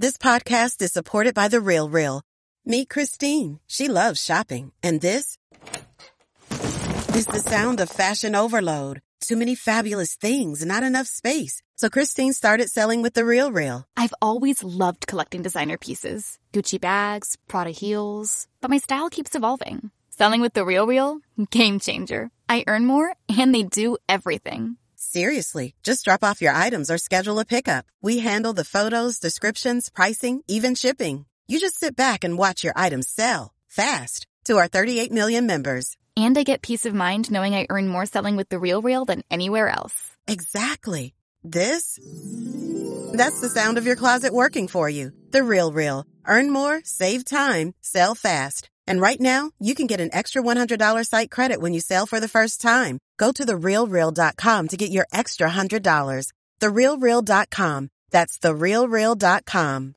This podcast is supported by The Real Real. Meet Christine. She loves shopping. And this is the sound of fashion overload. Too many fabulous things, not enough space. So Christine started selling with The Real Real. I've always loved collecting designer pieces. Gucci bags, Prada heels. But my style keeps evolving. Selling with The Real Real? Game changer. I earn more, and they do everything. Seriously, just drop off your items or schedule a pickup. We handle the photos, descriptions, pricing, even shipping. You just sit back and watch your items sell fast to our 38 million members. And I get peace of mind knowing I earn more selling with The Real Real than anywhere else. Exactly. That's the sound of your closet working for you. The Real Real. Earn more, save time, sell fast. And right now, you can get an extra $100 site credit when you sell for the first time. Go to therealreal.com to get your extra $100. Therealreal.com. That's therealreal.com.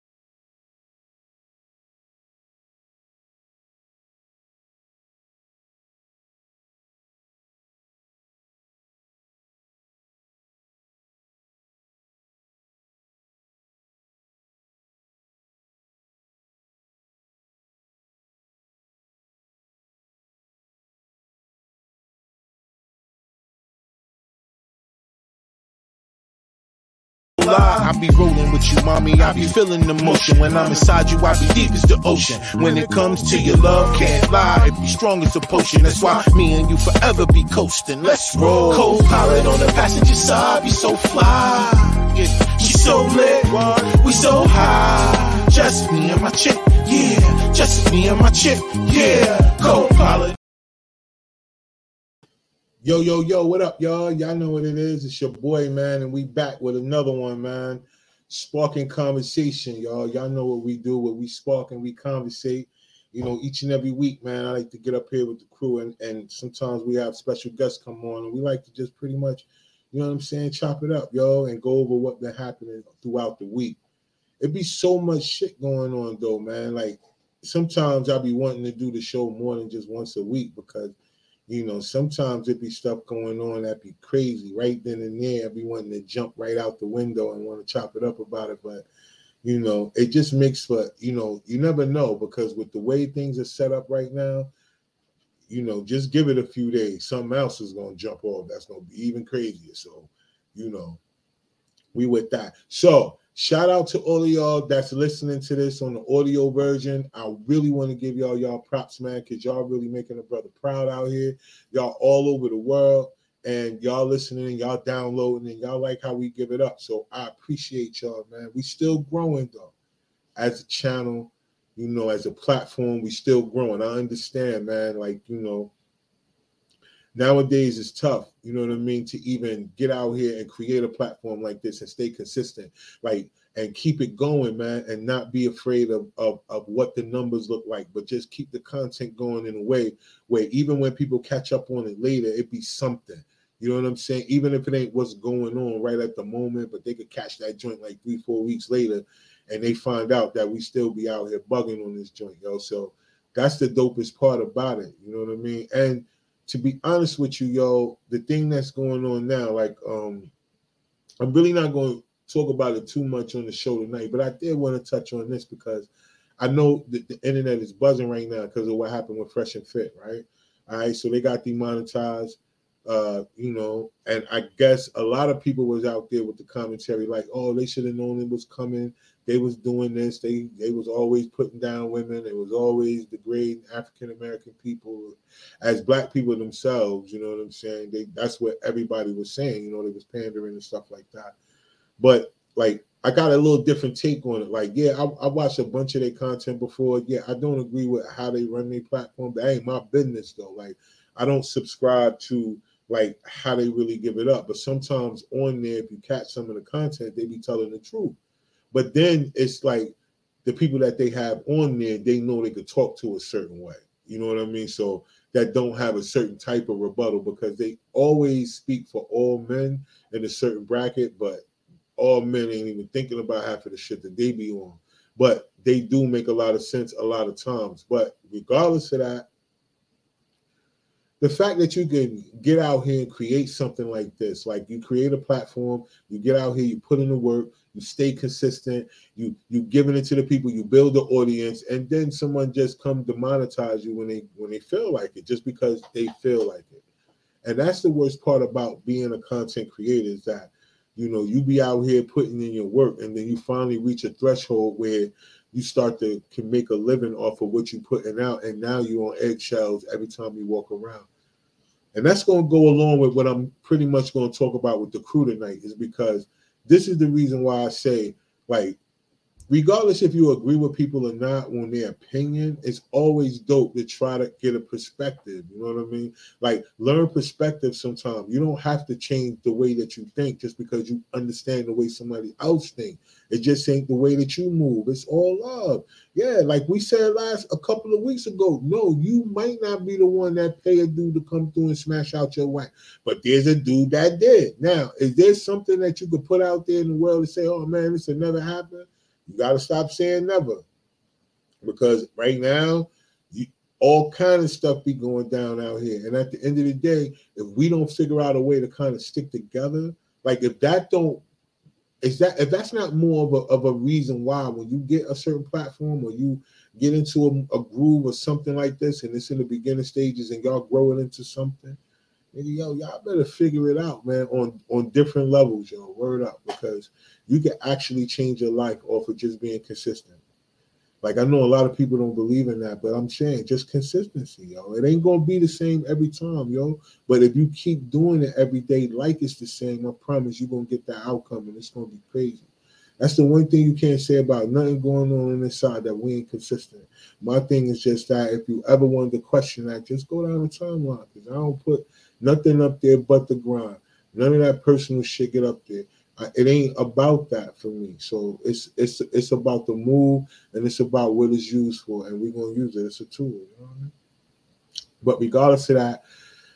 I be rolling with you, mommy. I be feeling the motion. When I'm inside you, I be deep as the ocean. When it comes to your love, can't lie. It be strong as a potion. That's why me and you forever be coasting. Let's roll. Co-pilot on the passenger side, be so fly. Yeah, she so lit, we so high. Just me and my chick, yeah. Just me and my chick, yeah. Co-pilot. Yo, what up, y'all? Y'all know what it is. It's your boy, man, and we back with another one, man. Sparking conversation, y'all. Y'all know what we do, what we spark and we conversate. You know, each and every week, man, I like to get up here with the crew, and sometimes we have special guests come on, and we like to just pretty much, you know what I'm saying, chop it up, yo, and go over what been happening throughout the week. It be so much shit going on, though, man. Like, sometimes I be wanting to do the show more than just once a week because, you know, sometimes it be stuff going on that be crazy. Right then and there, I be wanting to jump right out the window and want to chop it up about it. But, you know, it just makes for, you know, you never know because with the way things are set up right now, you know, just give it a few days. Something else is going to jump off. That's going to be even crazier. So, you know, we with that. So, shout out to all of y'all that's listening to this on the audio version. I really want to give y'all props, man, because y'all really making a brother proud out here. Y'all all over the world, and y'all listening, y'all downloading, and y'all like how we give it up. So I appreciate y'all, man. We still growing, though, as a channel, you know, as a platform. We still growing. I understand, man, like, you know, nowadays it's tough, you know what I mean, to even get out here and create a platform like this and stay consistent, like, and keep it going, man, and not be afraid of what the numbers look like, but just keep the content going in a way where even when people catch up on it later, it be something. You know what I'm saying? Even if it ain't what's going on right at the moment, but they could catch that joint like 3-4 weeks later, and they find out that we still be out here bugging on this joint, yo. So that's the dopest part about it. You know what I mean? And to be honest with you, yo, the thing that's going on now, like, I'm really not going to talk about it too much on the show tonight, but I did want to touch on this because I know that the internet is buzzing right now because of what happened with Fresh and Fit, right? All right, so they got demonetized, you know, and I guess a lot of people was out there with the commentary like, oh, they should have known it was coming. They was doing this. They was always putting down women. It was always degrading African-American people as black people themselves. You know what I'm saying? That's what everybody was saying. You know, they was pandering and stuff like that. But, like, I got a little different take on it. Like, yeah, I watched a bunch of their content before. Yeah, I don't agree with how they run their platform. That ain't my business, though. Like, I don't subscribe to, like, how they really give it up. But sometimes on there, if you catch some of the content, they be telling the truth. But then it's like the people that they have on there, they know they could talk to a certain way. You know what I mean? So that don't have a certain type of rebuttal because they always speak for all men in a certain bracket, but all men ain't even thinking about half of the shit that they be on. But they do make a lot of sense a lot of times. But regardless of that, the fact that you can get out here and create something like this, like you create a platform, you get out here, you put in the work, you stay consistent, you giving it to the people, you build the audience, and then someone just come to monetize you when they feel like it, just because they feel like it. And that's the worst part about being a content creator, is that, you know, you be out here putting in your work, and then you finally reach a threshold where you start to can make a living off of what you're putting out, and now you're on eggshells every time you walk around. And that's going to go along with what I'm pretty much going to talk about with the crew tonight, is because this is the reason why I say, like, regardless if you agree with people or not on their opinion, it's always dope to try to get a perspective. You know what I mean? Like, learn perspective sometimes. You don't have to change the way that you think just because you understand the way somebody else thinks. It just ain't the way that you move. It's all love. Yeah, like we said a couple of weeks ago, no, you might not be the one that pay a dude to come through and smash out your wife, but there's a dude that did. Now, is there something that you could put out there in the world and say, oh man, this will never happen? You got to stop saying never, because right now, all kind of stuff be going down out here. And at the end of the day, if we don't figure out a way to kind of stick together, like if that's not more of a reason why when you get a certain platform or you get into a groove or something like this, and it's in the beginning stages and y'all grow it into something, yo, y'all better figure it out, man, on different levels, yo. Word up, because you can actually change your life off of just being consistent. Like, I know a lot of people don't believe in that, but I'm saying just consistency, yo. It ain't gonna be the same every time, yo. But if you keep doing it every day like it's the same, I promise you're gonna get that outcome, and it's gonna be crazy. That's the one thing you can't say about nothing going on this side, that we ain't consistent. My thing is just that if you ever wanted to question that, just go down the timeline, because I don't put nothing up there but the grind. None of that personal shit get up there. It ain't about that for me. So it's about the move, and it's about what it's used for, and we're gonna use it. It's a tool, you know what I mean? But regardless of that,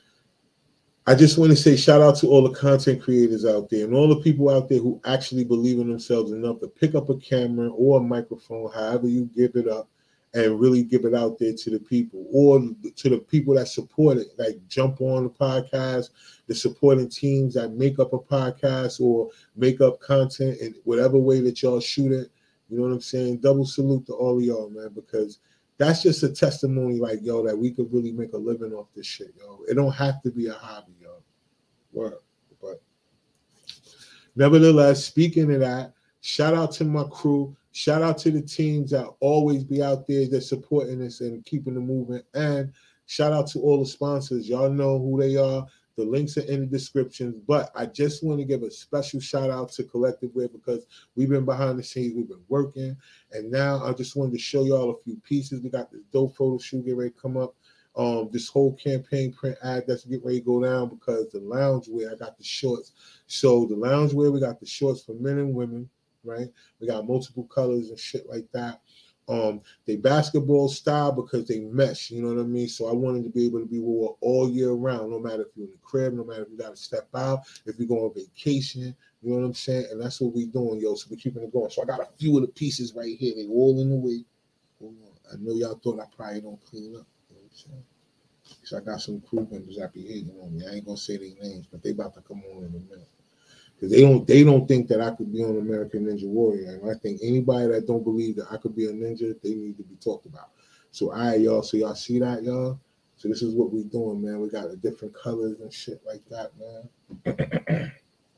I just want to say shout out to all the content creators out there and all the people out there who actually believe in themselves enough to pick up a camera or a microphone, however you give it up, and really give it out there to the people, or to the people that support it, like jump on the podcast, the supporting teams that make up a podcast or make up content in whatever way that y'all shoot it. You know what I'm saying? Double salute to all of y'all, man, because that's just a testimony, like, yo, that we could really make a living off this shit, yo. It don't have to be a hobby, yo. Word. But nevertheless, speaking of that, shout out to my crew. Shout out to the teams that always be out there that's supporting us and keeping the movement. And shout out to all the sponsors. Y'all know who they are. The links are in the description. But I just want to give a special shout out to Collective Wear, because we've been behind the scenes. We've been working. And now I just wanted to show y'all a few pieces. We got this dope photo shoot getting ready to come up. This whole campaign print ad that's getting ready to go down, because the loungewear, I got the shorts. So the loungewear, we got the shorts for men and women. Right, we got multiple colors and shit like that. They basketball style because they mesh, you know what I mean? So I wanted to be able to be wore all year round, no matter if you're in the crib, no matter if you got to step out, if you go on vacation, you know what I'm saying? And that's what we doing, yo. So we're keeping it going. So I got a few of the pieces right here. They all in the way. I know y'all thought I probably don't clean up. You know what I'm saying? So I got some crew members that be hating on me. I ain't gonna say their names, but they about to come on in a minute. Because they don't think that I could be on American Ninja Warrior. And I think anybody that don't believe that I could be a ninja, they need to be talked about. So all right, y'all. So y'all see that, y'all? So this is what we doing, man. We got the different colors and shit like that, man.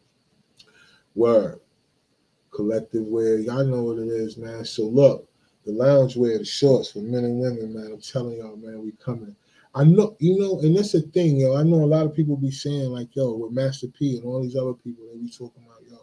Word. Collective Wear. Y'all know what it is, man. So look, the loungewear, the shorts for men and women, man. I'm telling y'all, man, we coming. I know, you know, and that's the thing, yo. I know a lot of people be saying, like, yo, with Master P and all these other people, they be talking about, yo,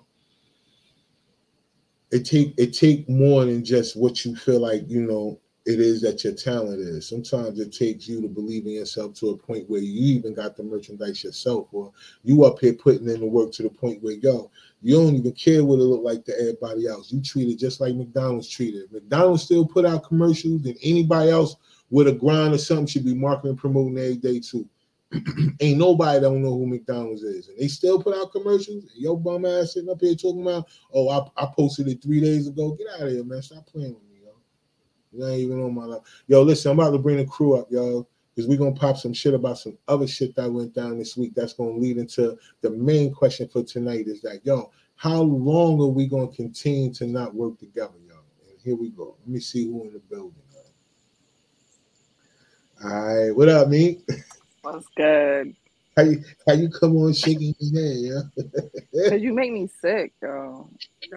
it take more than just what you feel like, you know, it is that your talent is. Sometimes it takes you to believe in yourself to a point where you even got the merchandise yourself, or you up here putting in the work to the point where, yo, you don't even care what it look like to everybody else. You treat it just like McDonald's treated. McDonald's still put out commercials, and anybody else with a grind or something should be marketing and promoting every day too. Ain't nobody don't know who McDonald's is, and they still put out commercials. And your bum ass sitting up here talking about, oh, I posted it 3 days ago. Get out of here, man. Stop playing with me, yo. You ain't even on my life. Yo, listen, I'm about to bring the crew up, yo, because we're going to pop some shit about some other shit that went down this week that's going to lead into the main question for tonight is that, yo, how long are we going to continue to not work together, y'all? And here we go. Let me see who in the building. All right, what up, me? What's good? How you come on shaking your head, yeah? Because you make me sick, girl.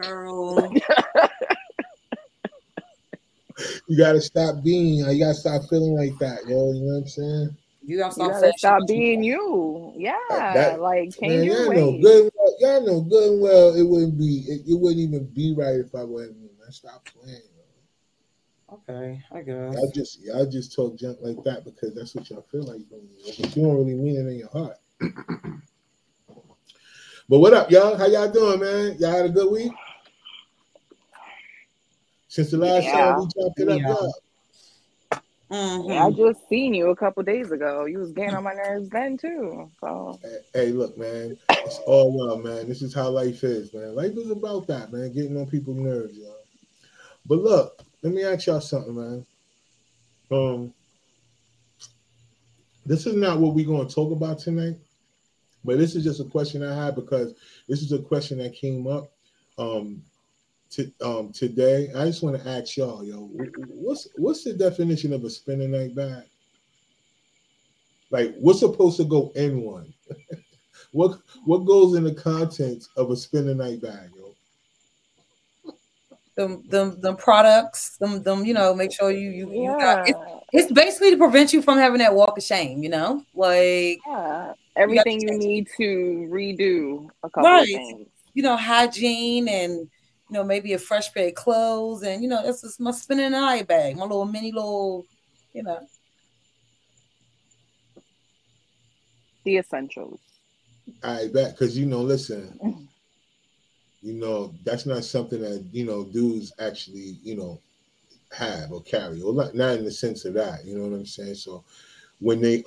You gotta stop being. You gotta stop feeling like that, yo. You know what I'm saying? You gotta stop being you. Yeah, like change your ways. Y'all know good and well it wouldn't be. It wouldn't even be right if I wasn't me, man. Stop playing. Okay, I guess. Y'all just talk junk like that because that's what y'all feel like from me. But you don't really mean it in your heart. But what up, y'all? How y'all doing, man? Y'all had a good week? Since the last time we chopped it up, y'all. Mm-hmm. Yeah, I just seen you a couple days ago. You was getting on my nerves then too. So hey, look, man, it's all love, man. This is how life is, man. Life is about that, man. Getting on people's nerves, y'all. But look, let me ask y'all something, man. This is not what we're going to talk about tonight, but this is just a question I had because this is a question that came up today. I just want to ask y'all, yo, what's the definition of a spinning night bag? Like, what's supposed to go in one? What goes in the contents of a spinning night bag, yo? Them products, them, you know, make sure you got it's basically to prevent you from having that walk of shame, you know, like everything you need to redo a couple of things, you know, hygiene and, you know, maybe a fresh pair of clothes, and, you know, this is my spinning night bag, my little mini little, you know, the essentials. I bet, because, you know, listen. You know, that's not something that, you know, dudes actually, you know, have or carry, or not in the sense of that, you know what I'm saying? So when they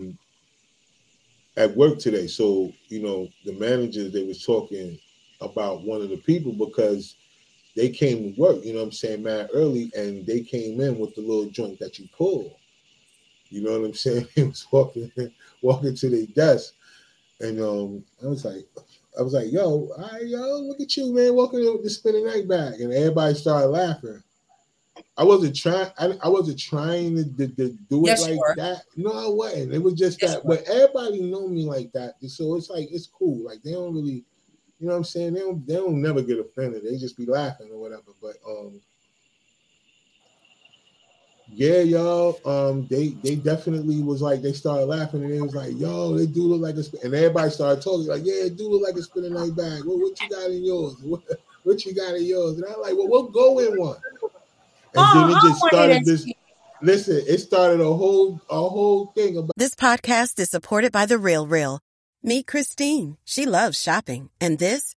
at work today, so, you know, the managers, they was talking about one of the people because they came to work, you know what I'm saying, mad early, and they came in with the little joint that you pull. You know what I'm saying? He was walking to their desk, and I was like, yo, all right, yo, look at you, man, walking in with the spinning night bag. And everybody started laughing. I wasn't trying to do it like that. No, I wasn't. It was just that, but everybody know me like that. So it's like, it's cool. Like, they don't really, you know what I'm saying? They don't never get offended. They just be laughing or whatever. But yeah, y'all. They definitely was like, they started laughing, and it was like, yo, they do look like a, and everybody started talking like, yeah, it do look like a spinning night bag. Well, what you got in yours? What you got in yours? And I'm like, well, we'll go in one. And then it just started this. Listen, it started a whole thing about. This podcast is supported by The Real Real. Meet Christine. She loves shopping, and this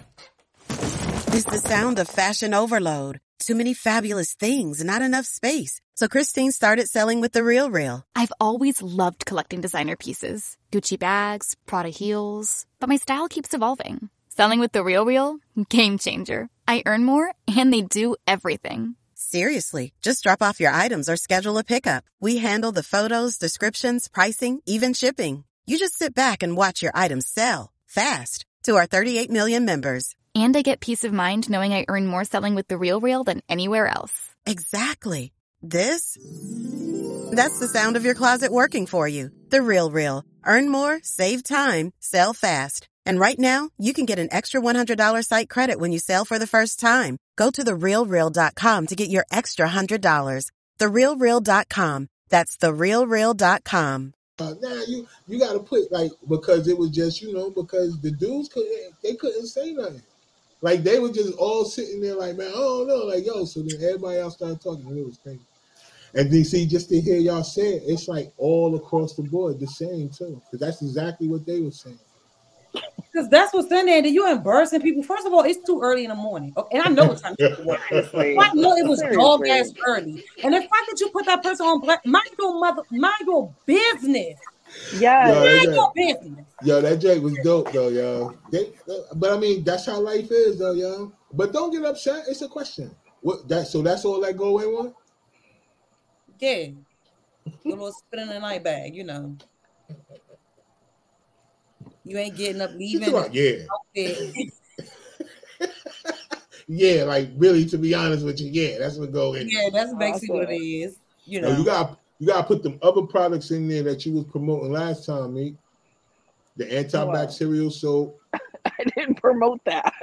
is the sound of fashion overload. Too many fabulous things, not enough space. So Christine started selling with The Real Real. I've always loved collecting designer pieces. Gucci bags, Prada heels. But my style keeps evolving. Selling with The Real Real? Game changer. I earn more, and they do everything. Seriously, just drop off your items or schedule a pickup. We handle the photos, descriptions, pricing, even shipping. You just sit back and watch your items sell fast to our 38 million members. And I get peace of mind knowing I earn more selling with The Real Real than anywhere else. Exactly. That's the sound of your closet working for you. The Real Real. Earn more, save time, sell fast. And right now, you can get an extra $100 site credit when you sell for the first time. Go to therealreal.com to get your extra $100. Therealreal.com. That's therealreal.com. Now you got to put, like, because it was just, you know, because the dudes couldn't say nothing. Like, they were just all sitting there like, man, oh no, like, yo. So then everybody else started talking, and it was crazy. And then see, just to hear y'all say it, it's like all across the board the same too, because that's exactly what they were saying. Because that's what's in there. That you embarrassing people. First of all, it's too early in the morning, and I know what time to work. I know it was dog ass early, and the fact that you put that person on black, mind your business. Yeah, mind your business. Yo, that Jake was dope though, yo. But I mean, that's how life is though, yo. But don't get upset. It's a question. So that's all that go in one? Yeah, your little spinning the night bag, you know. You ain't getting up leaving. Yeah. Yeah, like really, to be honest with you, yeah, that's what go in. Yeah, that's basically what it is. You know, you got to put them other products in there that you was promoting last time, mate. The antibacterial soap. I didn't promote that.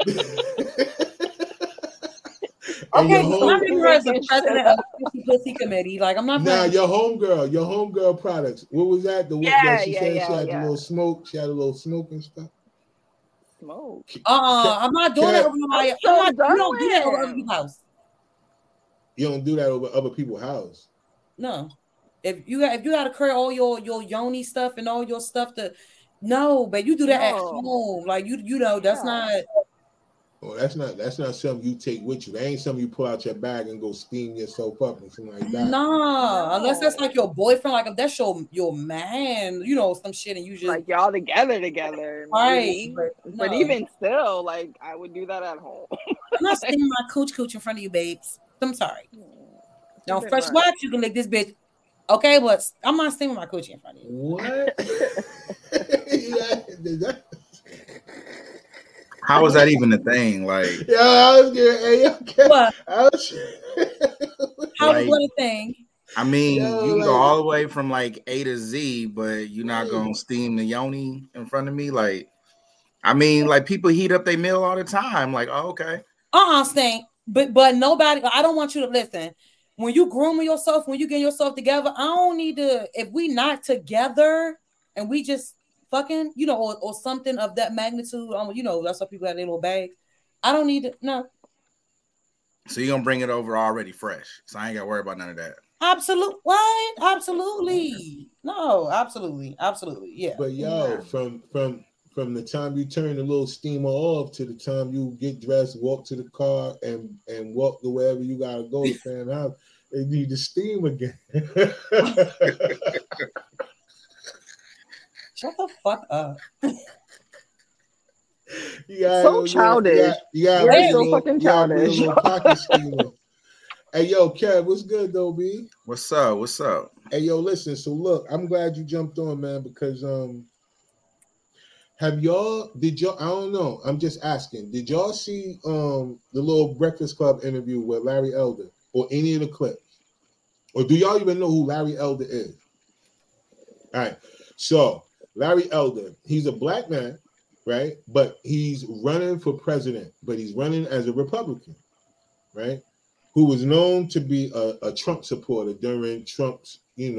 Okay, so I'm the president of the Pussy Committee. Like, I'm not. Now, your homegirl products. What was that? The one that she said she had a little smoke. She had a little smoke and stuff. Smoke. I'm not doing that over my. You don't do that over other people's house. You don't do that over other people's house. No, if you got to carry all your yoni stuff and all your stuff no, but you do that at home. Like you know that's not. Well, that's not something you take with you. That ain't something you pull out your bag and go steam yourself up and something like that. Nah, unless that's like your boyfriend, like if that's your man, you know, some shit, and you just like y'all together, right? But even still, like I would do that at home. I'm not steaming my cooch in front of you, babes. I'm sorry. Now, fresh wax, you can lick this bitch. Okay, but I'm not steaming my coochie in front of you. What? How is that even a thing? Like, yeah, I was getting. Hey, okay. What? How is what a thing? I mean, you can go all the way from like A to Z, but you're not gonna steam the yoni in front of me. Like, I mean, like people heat up their meal all the time. Like, oh, okay. Stink. But nobody. I don't want you to listen. When you grooming yourself, when you get yourself together, I don't need to. If we not together and we just fucking, you know, or something of that magnitude, you know, that's what people have their little bags. I don't need to. No. So you're gonna bring it over already fresh. So I ain't gotta worry about none of that. What? Absolutely. No, absolutely. Yeah. But from the time you turn the little steamer off to the time you get dressed, walk to the car, and walk to wherever you gotta go to fan house, they need to steam again. Shut the fuck up. So childish. Yeah, so fucking childish. Hey, yo, Kev, what's good, though, B? What's up? Hey, yo, listen. So, look, I'm glad you jumped on, man, because did y'all? I don't know. I'm just asking. Did y'all see the little Breakfast Club interview with Larry Elder or any of the clips? Or do y'all even know who Larry Elder is? All right. So, Larry Elder, he's a black man, right? But he's running for president, but he's running as a Republican, right? Who was known to be a Trump supporter during Trump's,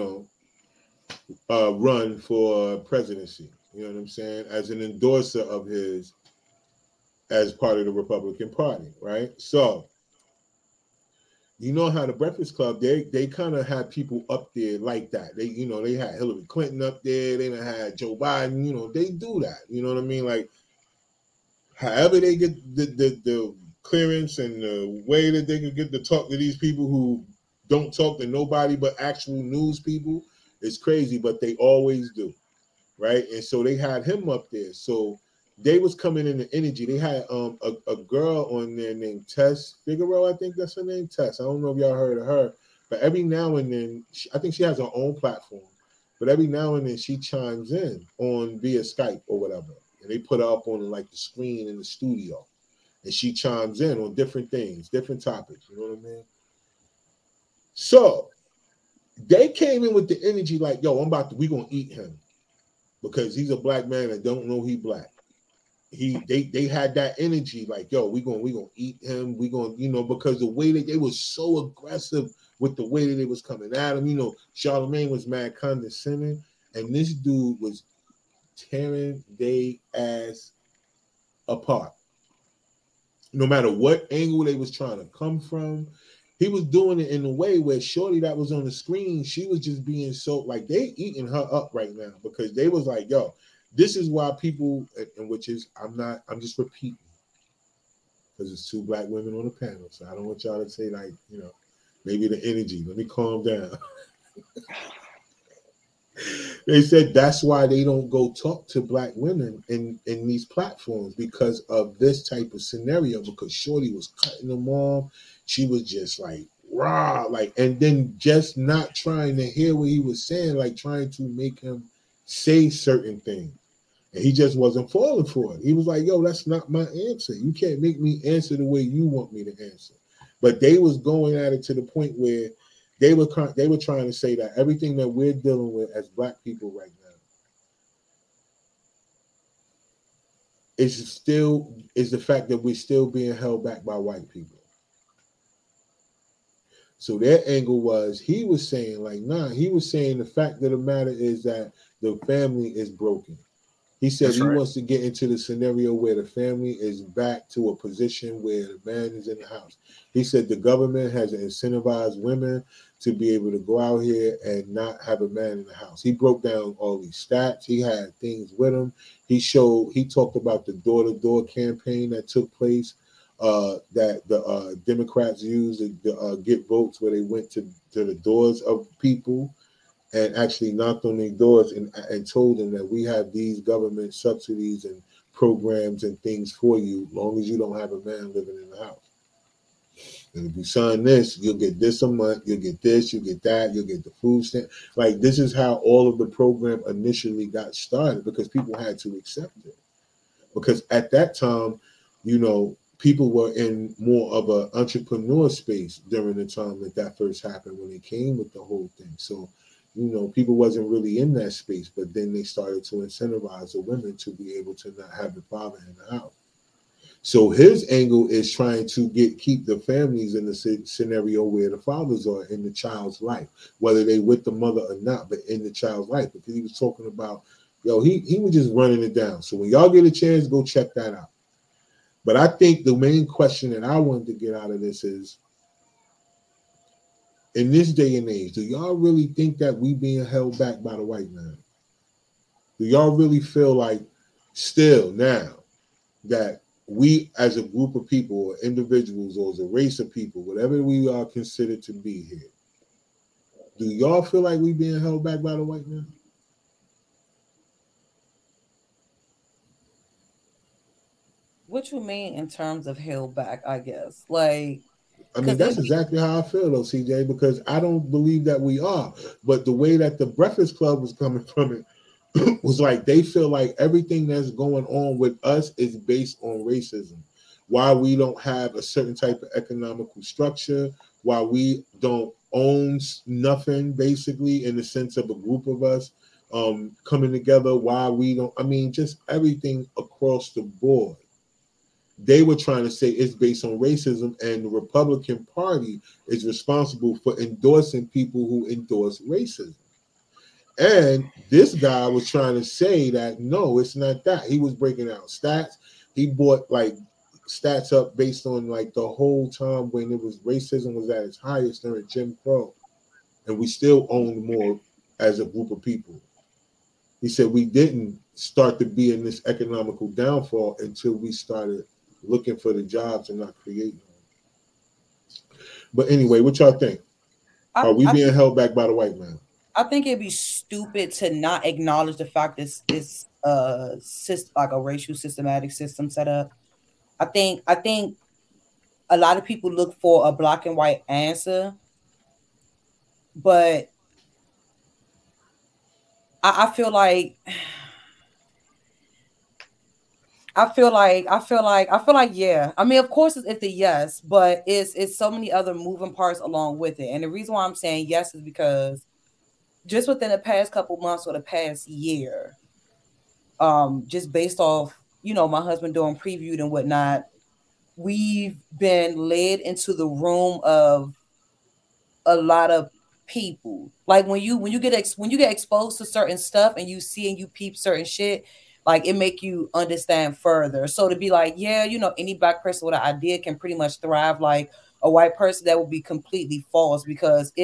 run for presidency. You know what I'm saying? As an endorser of his, as part of the Republican Party, right? So, you know how the Breakfast Club, they kind of had people up there like that. They had Hillary Clinton up there. They done had Joe Biden. They do that. You know what I mean? Like, however they get the clearance and the way that they can get to talk to these people who don't talk to nobody but actual news people, it's crazy, but they always do, right? And so they had him up there. So they was coming in the energy. They had a girl on there named Tess Figaro, I think that's her name, Tess. I don't know if y'all heard of her, but every now and then, I think she has her own platform, but every now and then she chimes in on via Skype or whatever, and they put her up on like the screen in the studio, and she chimes in on different things, different topics, you know what I mean? So they came in with the energy like, yo, we gonna eat him because he's a black man that don't know he black. They had that energy like, yo, we gonna eat him. We gonna, because the way that they was so aggressive with the way that they was coming at him, Charlamagne was mad condescending, and this dude was tearing they ass apart. No matter what angle they was trying to come from, he was doing it in a way where shorty that was on the screen, she was just being so like they eating her up right now because they was like, yo, this is why people, and which is, I'm just repeating because it's two black women on the panel. So I don't want y'all to say like, maybe the energy. Let me calm down. They said that's why they don't go talk to black women in these platforms because of this type of scenario, because shorty was cutting them off. She was just like, rah, like, and then just not trying to hear what he was saying, like trying to make him say certain things. And he just wasn't falling for it. He was like, yo, that's not my answer. You can't make me answer the way you want me to answer. But they was going at it to the point where they were trying to say that everything that we're dealing with as Black people right now is the fact that we're still being held back by white people. So their angle was, he was saying like, nah, he was saying the fact of the matter is that the family is broken. He said That's right. wants to get into the scenario where the family is back to a position where the man is in the house. He said the government has incentivized women to be able to go out here and not have a man in the house. He broke down all these stats. He had things with him. He talked about the door-to-door campaign that took place that the Democrats used to get votes, where they went to the doors of people and actually knocked on their doors and told them that we have these government subsidies and programs and things for you, as long as you don't have a man living in the house. And if you sign this, you'll get this a month, you'll get this, you'll get that, you'll get the food stamp. Like, this is how all of the program initially got started, because people had to accept it. Because at that time, you know, people were in more of an entrepreneur space during the time that first happened, when they came with the whole thing. So, you know, people wasn't really in that space, but then they started to incentivize the women to be able to not have the father in the house. So his angle is trying to keep the families in the scenario where the fathers are in the child's life, whether they with the mother or not, but in the child's life. Because he was talking about, he was just running it down. So when y'all get a chance, go check that out. But I think the main question that I wanted to get out of this is, in this day and age, do y'all really think that we being held back by the white man? Do y'all really feel like still now that we as a group of people or individuals or as a race of people, whatever we are considered to be here, do y'all feel like we being held back by the white man? What you mean in terms of held back, I guess? Like, I mean, that's exactly how I feel, though, CJ, because I don't believe that we are. But the way that the Breakfast Club was coming from it was like they feel like everything that's going on with us is based on racism. Why we don't have a certain type of economical structure, why we don't own nothing, basically, in the sense of a group of us coming together, why we don't, I mean, just everything across the board. They were trying to say it's based on racism, and the Republican Party is responsible for endorsing people who endorse racism. And this guy was trying to say that, no, it's not that. He was breaking out stats. He brought like stats up based on like the whole time when it was racism was at its highest during Jim Crow. And we still owned more as a group of people. He said we didn't start to be in this economical downfall until we started looking for the jobs and not creating them. But anyway, what y'all think? Are we being held back by the white man? I think it'd be stupid to not acknowledge the fact that it's like a racial systematic system set up. I think a lot of people look for a black and white answer, but I feel like yeah. I mean, of course it's a yes, but it's so many other moving parts along with it. And the reason why I'm saying yes is because just within the past couple months or the past year, just based off, you know, my husband doing previewed and whatnot, we've been led into the room of a lot of people. Like when you get exposed to certain stuff and you see and you peep certain shit, like it make you understand further. So to be like, yeah, you know, any black person with an idea can pretty much thrive like a white person, that would be completely false, because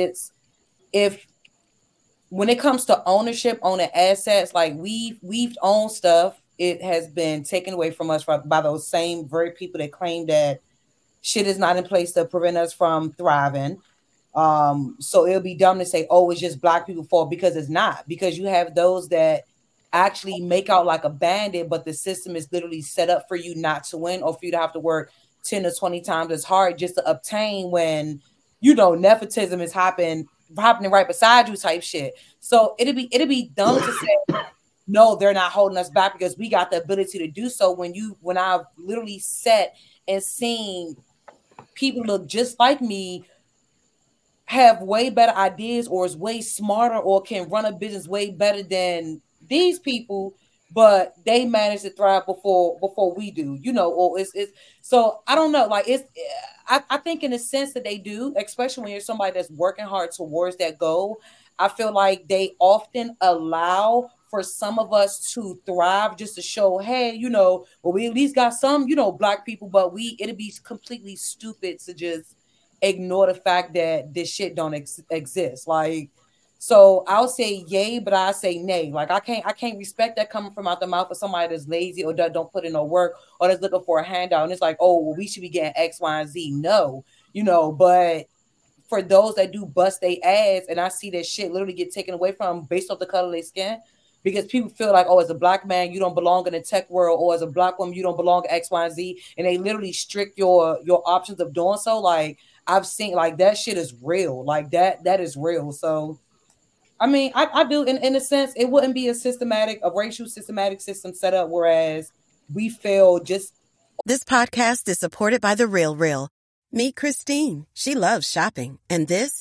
when it comes to ownership, owning assets, like we've owned stuff, it has been taken away from us by those same very people that claim that shit is not in place to prevent us from thriving. So it'll be dumb to say, oh, it's just black people's fault, because it's not. Because you have those that actually make out like a bandit, but the system is literally set up for you not to win, or for you to have to work 10 or 20 times as hard just to obtain, when, you know, nepotism is happening right beside you type shit. So it'd be dumb to say no, they're not holding us back because we got the ability to do so. When I've literally sat and seen people look just like me, have way better ideas or is way smarter or can run a business way better than these people, but they manage to thrive before we do, or it's so I don't know, like I think in the sense that they do, especially when you're somebody that's working hard towards that goal. I feel like they often allow for some of us to thrive just to show, hey, well, we at least got some, black people, but it'd be completely stupid to just ignore the fact that this shit don't exist. Like, so I'll say yay, but I say nay. Like, I can't respect that coming from out the mouth of somebody that's lazy or that don't put in no work or that's looking for a handout. And it's like, oh, well, we should be getting X, Y, and Z. No, but for those that do bust their ass, and I see that shit literally get taken away from based off the color of their skin, because people feel like, oh, as a black man, you don't belong in the tech world, or as a black woman, you don't belong in X, Y, and Z, and they literally strict your options of doing so. Like, I've seen, like, that shit is real. Like, that is real. So, I mean, I do, in a sense, it wouldn't be a racial systematic system set up, whereas we feel just. This podcast is supported by The Real Real. Meet Christine. She loves shopping. And this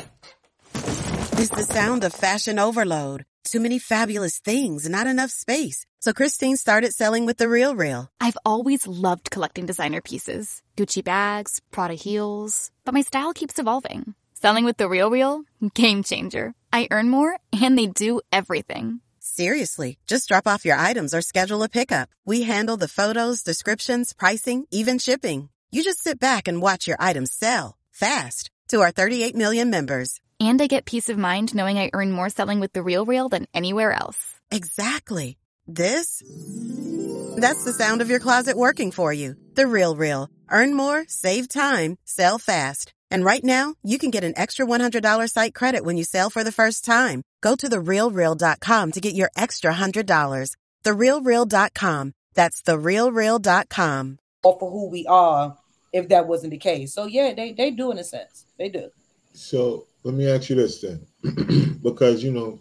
is the sound of fashion overload. Too many fabulous things, not enough space. So Christine started selling with The Real Real. I've always loved collecting designer pieces. Gucci bags, Prada heels. But my style keeps evolving. Selling with The Real Real? Game changer. I earn more, and they do everything. Seriously, just drop off your items or schedule a pickup. We handle the photos, descriptions, pricing, even shipping. You just sit back and watch your items sell fast to our 38 million members. And I get peace of mind knowing I earn more selling with The Real Real than anywhere else. Exactly. That's the sound of your closet working for you. The Real Real. Earn more, save time, sell fast. And right now, you can get an extra $100 site credit when you sell for the first time. Go to therealreal.com to get your extra $100. Therealreal.com. That's therealreal.com. For who we are, if that wasn't the case. So yeah, they do in a sense. They do. So let me ask you this then, because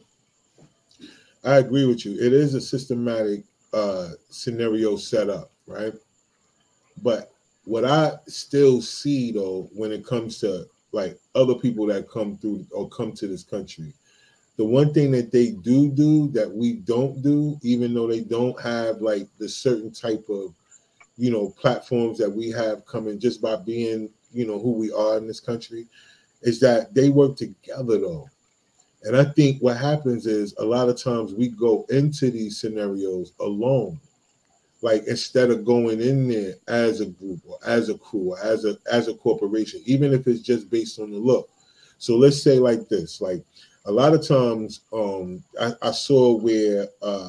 I agree with you. It is a systematic scenario set up, right? But what I still see though, when it comes to like other people that come through or come to this country, the one thing that they do that we don't do, even though they don't have like the certain type of platforms that we have coming just by being, who we are in this country, is that they work together though. And I think what happens is a lot of times we go into these scenarios alone, like instead of going in there as a group or as a crew or as a corporation, even if it's just based on the look. So let's say like this, like a lot of times I saw where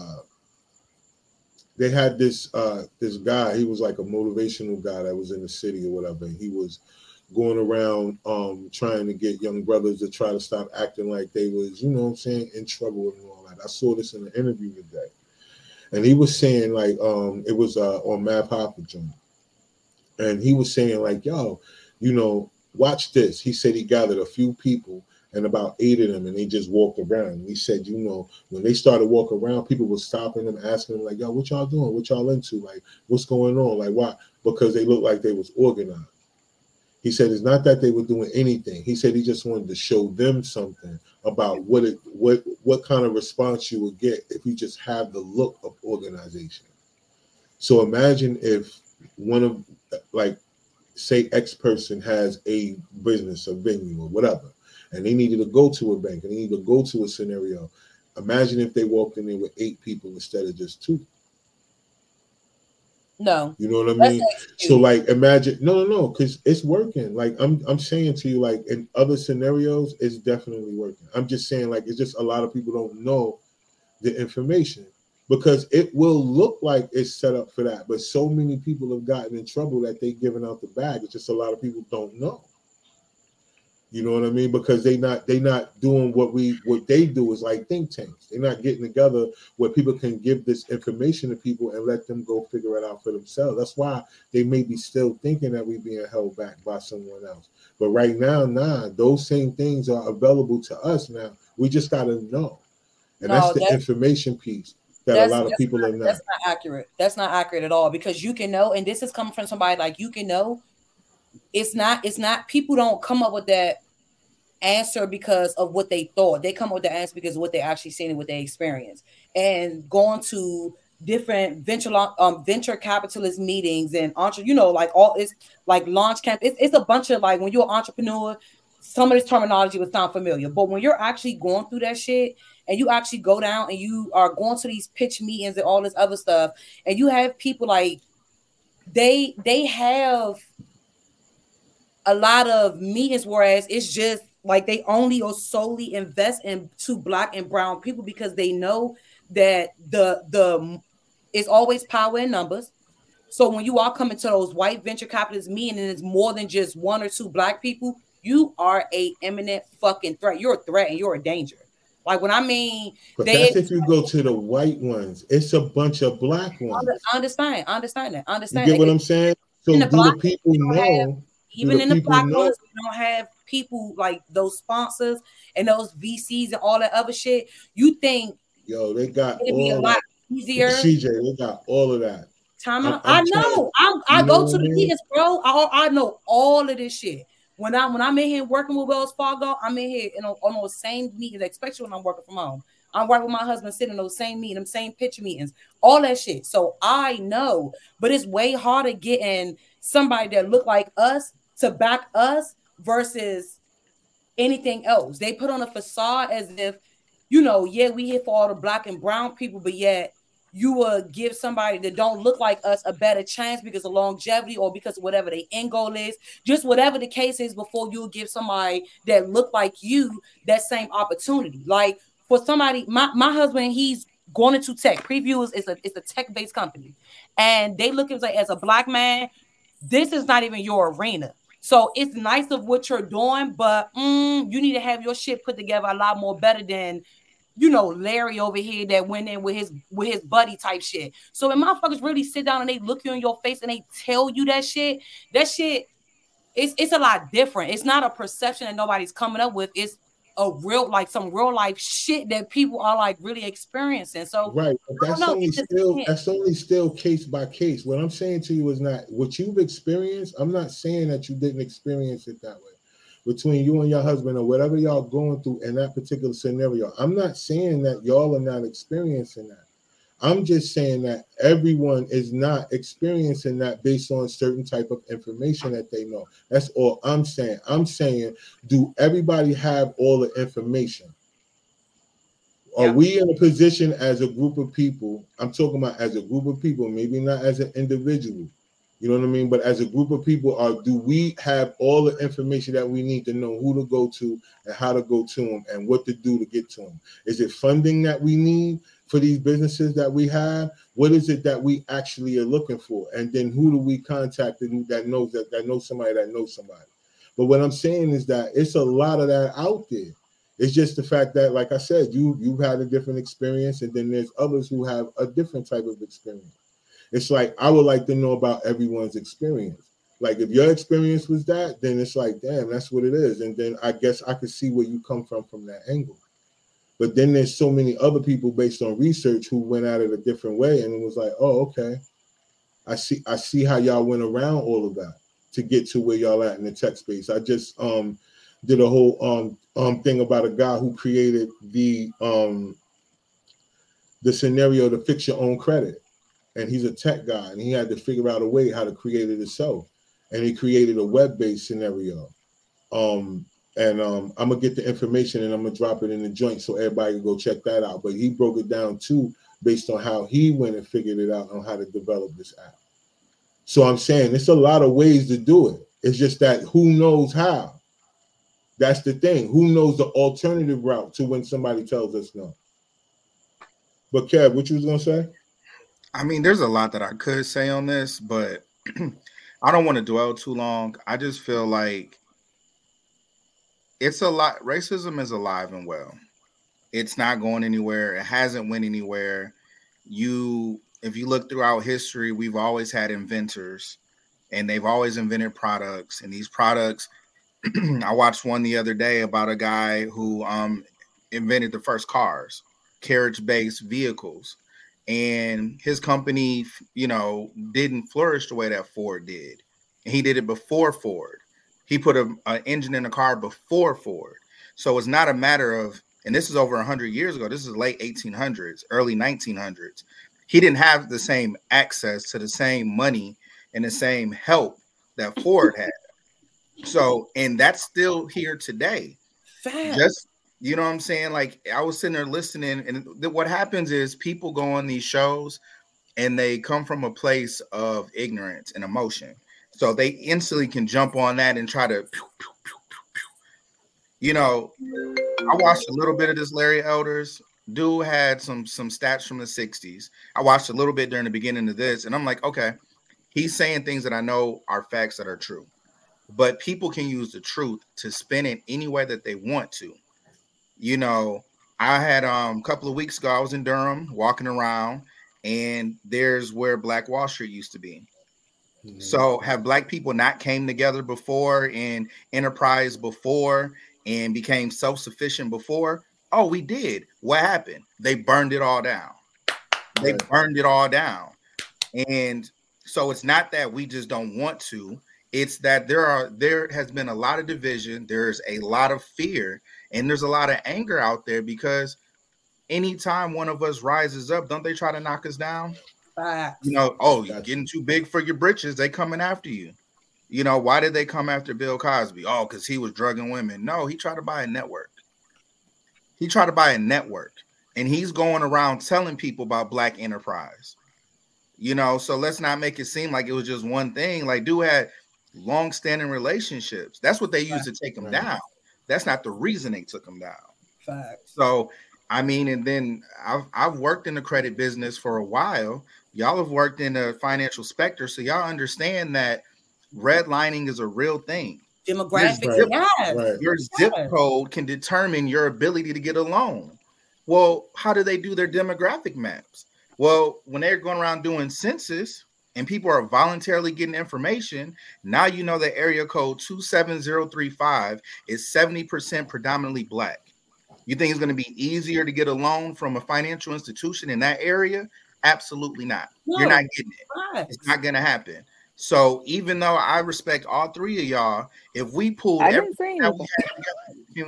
they had this guy. He was like a motivational guy that was in the city or whatever. And he was going around trying to get young brothers to try to stop acting like they was, in trouble and all that. I saw this in an interview today. And he was saying like, it was on Mav Hoffa joint. And he was saying like, yo, watch this. He said he gathered a few people and about 8 of them, and they just walked around. And he said, when they started walking around, people were stopping them, asking them, like, yo, what y'all doing? What y'all into? Like, what's going on? Like, why? Because they looked like they was organized. He said it's not that they were doing anything. He said he just wanted to show them something about what kind of response you would get if you just have the look of organization. So imagine if one of, like, say X person has a business, a venue or whatever, and they needed to go to a bank and they needed to go to a scenario. Imagine if they walked in there with 8 people instead of just 2. No. You know what I mean? So like imagine no, because it's working. Like I'm saying to you, like in other scenarios, it's definitely working. I'm just saying, like, it's just a lot of people don't know the information because it will look like it's set up for that. But so many people have gotten in trouble that they've given out the bag. It's just a lot of people don't know. You know what I mean? Because they not doing what they do is like think tanks. They're not getting together where people can give this information to people and let them go figure it out for themselves. That's why they may be still thinking that we're being held back by someone else. But right now, those same things are available to us now. We just got to know. And that's the information piece. that a lot of people are not. That's not accurate. That's not accurate at all, because you can know, and this is coming from somebody like you can know. It's not people don't come up with that answer because of what they thought. They come up with the answer because of what they actually seen and what they experienced. And going to different venture capitalist meetings and like all it's like launch camp. It's a bunch of, like, when you're an entrepreneur, some of this terminology would sound familiar, but when you're actually going through that shit and you actually go down and you are going to these pitch meetings and all this other stuff, and you have people like they have a lot of meetings, whereas it's just like they only or solely invest into Black and brown people because they know that the it's always power in numbers. So when you all come into those white venture capitalists meetings and it's more than just one or two Black people, you are a imminent fucking threat. You're a threat and you're a danger. Like, when I mean, but that's if you go to the white ones, it's a bunch of Black ones. I understand that. You get what I'm saying? So do the people know? Even in the Black ones, we don't have people like those sponsors and those VCs and all that other shit. You think, yo, they got it'd be a lot easier. CJ, they got all of that. I know. I go to the meetings, bro. I know all of this shit. When I'm in here working with Wells Fargo, I'm in here on those same meetings, especially when I'm working from home. I'm working with my husband, sitting in those same meetings, same pitch meetings, all that shit. So I know, but it's way harder getting somebody that look like us to back us versus anything else. They put on a facade as if, yeah, we here for all the Black and brown people, but yet you will give somebody that don't look like us a better chance because of longevity or because of whatever their end goal is, just whatever the case is, before you'll give somebody that look like you that same opportunity. Like, for somebody, my husband, he's going into tech. Preview is a tech-based company. And they look at, like, as a Black man, this is not even your arena. So it's nice of what you're doing, but you need to have your shit put together a lot more better than, Larry over here that went in with his buddy type shit. So when motherfuckers really sit down and they look you in your face and they tell you that shit, it's a lot different. It's not a perception that nobody's coming up with. It's a real, like, some real life shit that people are, like, really experiencing. So right, but that's only still case by case. What I'm saying to you is not what you've experienced. I'm not saying that you didn't experience it that way between you and your husband or whatever y'all going through in that particular scenario. I'm not saying that y'all are not experiencing that. I'm just saying that everyone is not experiencing that based on certain type of information that they know. That's all I'm saying. I'm saying, do everybody have all the information? Are we in a position as a group of people? I'm talking about as a group of people, maybe not as an individual. You know what I mean? But as a group of people, do we have all the information that we need to know who to go to and how to go to them and what to do to get to them? Is it funding that we need for these businesses that we have? What is it that we actually are looking for? And then who do we contact that knows somebody? But what I'm saying is that it's a lot of that out there. It's just the fact that, like I said, you've had a different experience, and then there's others who have a different type of experience. It's like, I would like to know about everyone's experience. Like, if your experience was that, then it's like, damn, that's what it is. And then I guess I could see where you come from that angle. But then there's so many other people based on research who went at it a different way, and it was like, oh, okay. I see how y'all went around all of that to get to where y'all at in the tech space. I just did a whole thing about a guy who created the scenario to fix your own credit. And he's a tech guy, and he had to figure out a way how to create it himself. And he created a web-based scenario. I'm gonna get the information and I'm gonna drop it in the joint so everybody can go check that out. But he broke it down too, based on how he went and figured it out on how to develop this app. So I'm saying it's a lot of ways to do it. It's just that who knows how? That's the thing. Who knows the alternative route to when somebody tells us no? But Kev, what you was gonna say? I mean, there's a lot that I could say on this, but I don't want to dwell too long. I just feel like it's a lot. Racism is alive and well. It's not going anywhere. It hasn't went anywhere. If you look throughout history, we've always had inventors, and they've always invented products. And these products, I watched one the other day about a guy who invented the first cars, carriage-based vehicles. and his company, you know, didn't flourish the way that Ford did. And he did it before Ford. He put an engine in a car before Ford. So it's not a matter of, and this is over 100 years ago. This is late 1800s, early 1900s. He didn't have the same access to the same money and the same help that Ford had. So, and that's still here today. Fact. Just, you know what I'm saying? Like, I was sitting there listening, and what happens is people go on these shows and they come from a place of ignorance and emotion. So they instantly can jump on that and try to, you know, I watched a little bit of this Larry Elders. Dude had some stats from the 60s. I watched a little bit during the beginning of this, and I'm like, okay, he's saying things that I know are facts that are true. But people can use the truth to spin it any way that they want to. You know, I had a couple of weeks ago, I was in Durham walking around, and there's where Black Wall Street used to be. Mm-hmm. So have Black people not came together before and enterprise before and became self-sufficient before? Oh, we did. What happened? They burned it all down. They burned it all down. And so it's not that we just don't want to. It's that there has been a lot of division. There's a lot of fear, and there's a lot of anger out there because anytime one of us rises up, don't they try to knock us down? You know, oh, you're getting too big for your britches. They coming after you. You know, why did they come after Bill Cosby? Oh, because he was drugging women. No, he tried to buy a network. He tried to buy a network, and he's going around telling people about Black enterprise. You know, so let's not make it seem like it was just one thing. Like, dude had long-standing relationships. That's what they used to take him down. That's not the reason they took him down. Facts. So, I mean, and then I've worked in the credit business for a while. Y'all have worked in the financial sector, so y'all understand that redlining is a real thing. Demographics, your zip code can determine your ability to get a loan. Well, how do they do their demographic maps? Well, when they're going around doing census and people are voluntarily getting information, now you know that area code 27035 is 70% predominantly Black. You think it's going to be easier to get a loan from a financial institution in that area? Absolutely not. No, you're not getting it. Right. It's not going to happen. So even though I respect all three of y'all, if we pulled everything that we had together,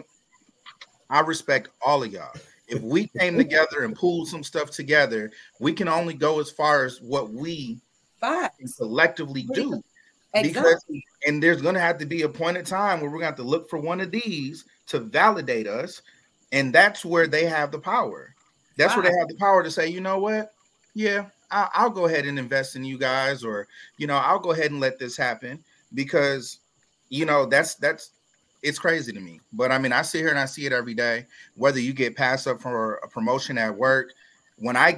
I respect all of y'all. If we came together and pulled some stuff together, we can only go as far as what we can collectively do. Exactly. Because, and there's going to have to be a point in time where we're going to have to look for one of these to validate us. And that's where they have the power. That's where they have the power to say, you know what? Yeah, I'll go ahead and invest in you guys, or, you know, I'll go ahead and let this happen because, you know, that's it's crazy to me. But I mean, I sit here and I see it every day, whether you get passed up for a promotion at work. When I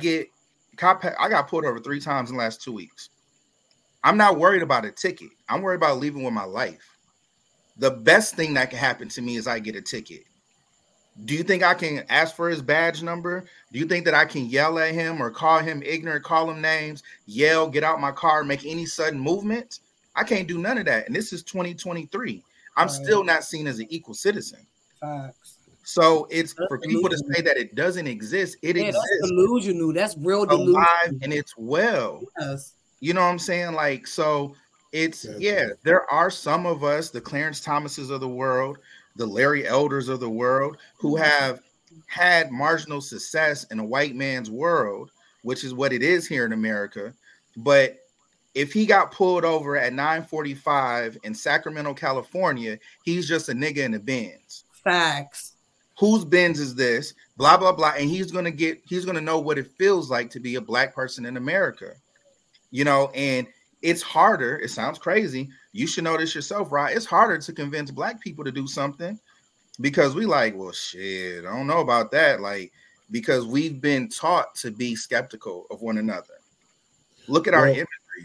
got pulled over 3 times in the last 2 weeks. I'm not worried about a ticket. I'm worried about leaving with my life. The best thing that can happen to me is I get a ticket. Do you think I can ask for his badge number? Do you think that I can yell at him or call him ignorant, call him names, yell, get out my car, make any sudden movement? I can't do none of that. And this is 2023. I'm still not seen as an equal citizen. Facts. So it's for people to say that it doesn't exist. It exists. That's delusional. That's real delusional. Alive and it's well. Yes. You know what I'm saying? Like, so it's, there are some of us, the Clarence Thomases of the world, the Larry Elders of the world, who have had marginal success in a white man's world, which is what it is here in America. But if he got pulled over at 9:45 in Sacramento, California, he's just a nigga in a Benz. Facts. Whose Benz is this? Blah, blah, blah. And he's going to know what it feels like to be a Black person in America. You know, and it's harder. It sounds crazy. You should know this yourself, right? It's harder to convince Black people to do something because we like, well, shit, I don't know about that. Like, because we've been taught to be skeptical of one another. Look at our imagery.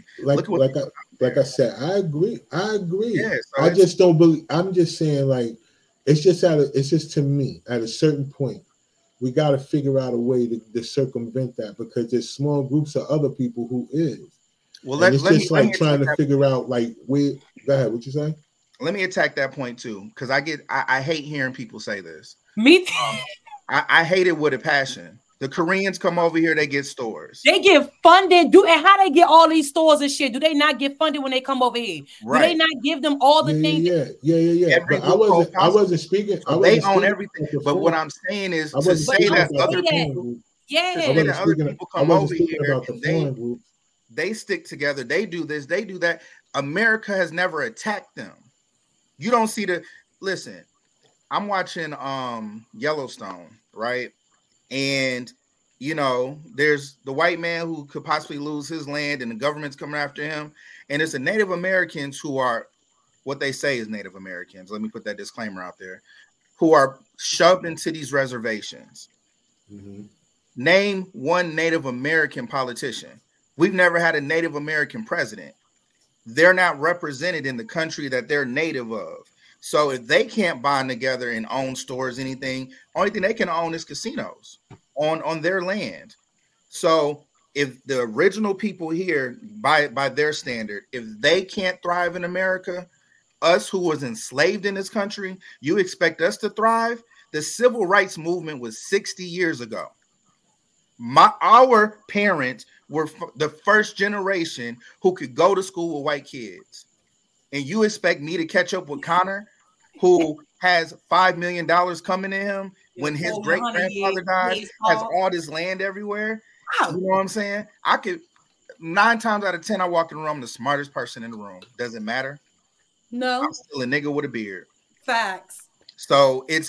Like I said, I agree. Yeah, so I just don't believe. I'm just saying, like, it's just to me at a certain point, we got to figure out a way to circumvent that because there's small groups of other people who is. Well, it's just like trying to figure out, like, where. Go ahead. What you say? Let me attack that point too, because I hate hearing people say this. Me too. I hate it with a passion The Koreans come over here, they get stores. They get funded. And how they get all these stores and shit? Do they not get funded when they come over here? Right. Do they not give them all the things? Yeah. But I wasn't speaking. They own everything. But what I'm saying is to say that other people, other people come over here and they stick together. They do this, they do that. America has never attacked them. You don't see listen. I'm watching Yellowstone, right? And there's the white man who could possibly lose his land and the government's coming after him. And it's the Native Americans who are what they say is Native Americans. Let me put that disclaimer out there, who are shoved into these reservations. Mm-hmm. Name one Native American politician. We've never had a Native American president. They're not represented in the country that they're native of. So if they can't bond together and own stores, anything, only thing they can own is casinos on their land. So if the original people here, by their standard, if they can't thrive in America, us who was enslaved in this country, you expect us to thrive? The civil rights movement was 60 years ago. Our parents were the first generation who could go to school with white kids. And you expect me to catch up with Connor, who has $5 million coming to him when his great-grandfather died, has all this land everywhere? You know what I'm saying? I could, 9 times out of 10, I walk in the room, I'm the smartest person in the room. Does it matter? No. I'm still a nigga with a beard. Facts. So it's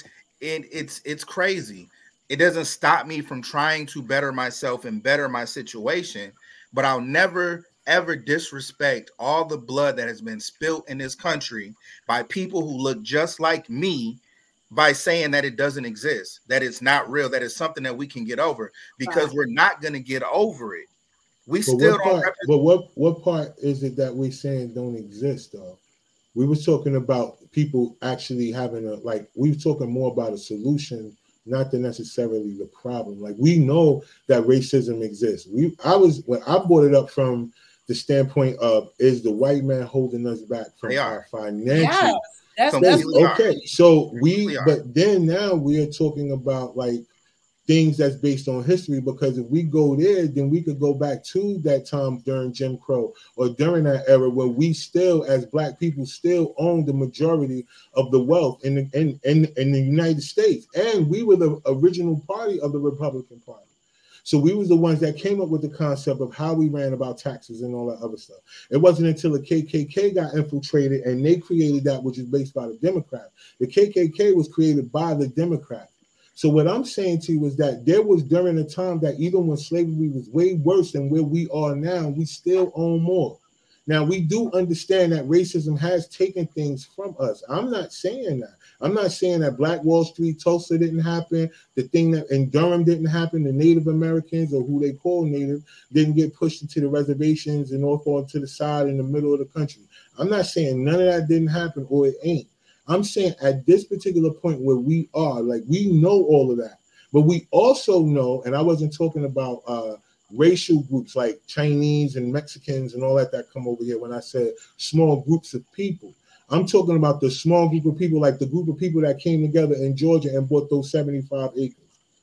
crazy. It doesn't stop me from trying to better myself and better my situation, but I'll never, ever disrespect all the blood that has been spilt in this country by people who look just like me by saying that it doesn't exist, that it's not real, that it's something that we can get over, because we're not going to get over it. We still don't. But what part is it that we're saying don't exist, though? We were talking about people actually having we were talking more about a solution, not necessarily the problem. Like, we know that racism exists. When I brought it up from the standpoint of, is the white man holding us back from our financial? That's okay. So but then now we are talking about things that's based on history, because if we go there, then we could go back to that time during Jim Crow or during that era where we still, as Black people, still own the majority of the wealth in the United States. And we were the original party of the Republican Party. So we was the ones that came up with the concept of how we ran about taxes and all that other stuff. It wasn't until the KKK got infiltrated and they created that, which is based by the Democrats. The KKK was created by the Democrats. So what I'm saying to you is that there was during a time that even when slavery was way worse than where we are now, we still own more. Now, we do understand that racism has taken things from us. I'm not saying that. I'm not saying that Black Wall Street, Tulsa didn't happen, the thing that in Durham didn't happen, the Native Americans, or who they call Native, didn't get pushed into the reservations and off onto the side in the middle of the country. I'm not saying none of that didn't happen or it ain't. I'm saying at this particular point where we are, we know all of that. But we also know, and I wasn't talking about racial groups like Chinese and Mexicans and all that come over here when I said small groups of people. I'm talking about the small group of people, like the group of people that came together in Georgia and bought those 75 acres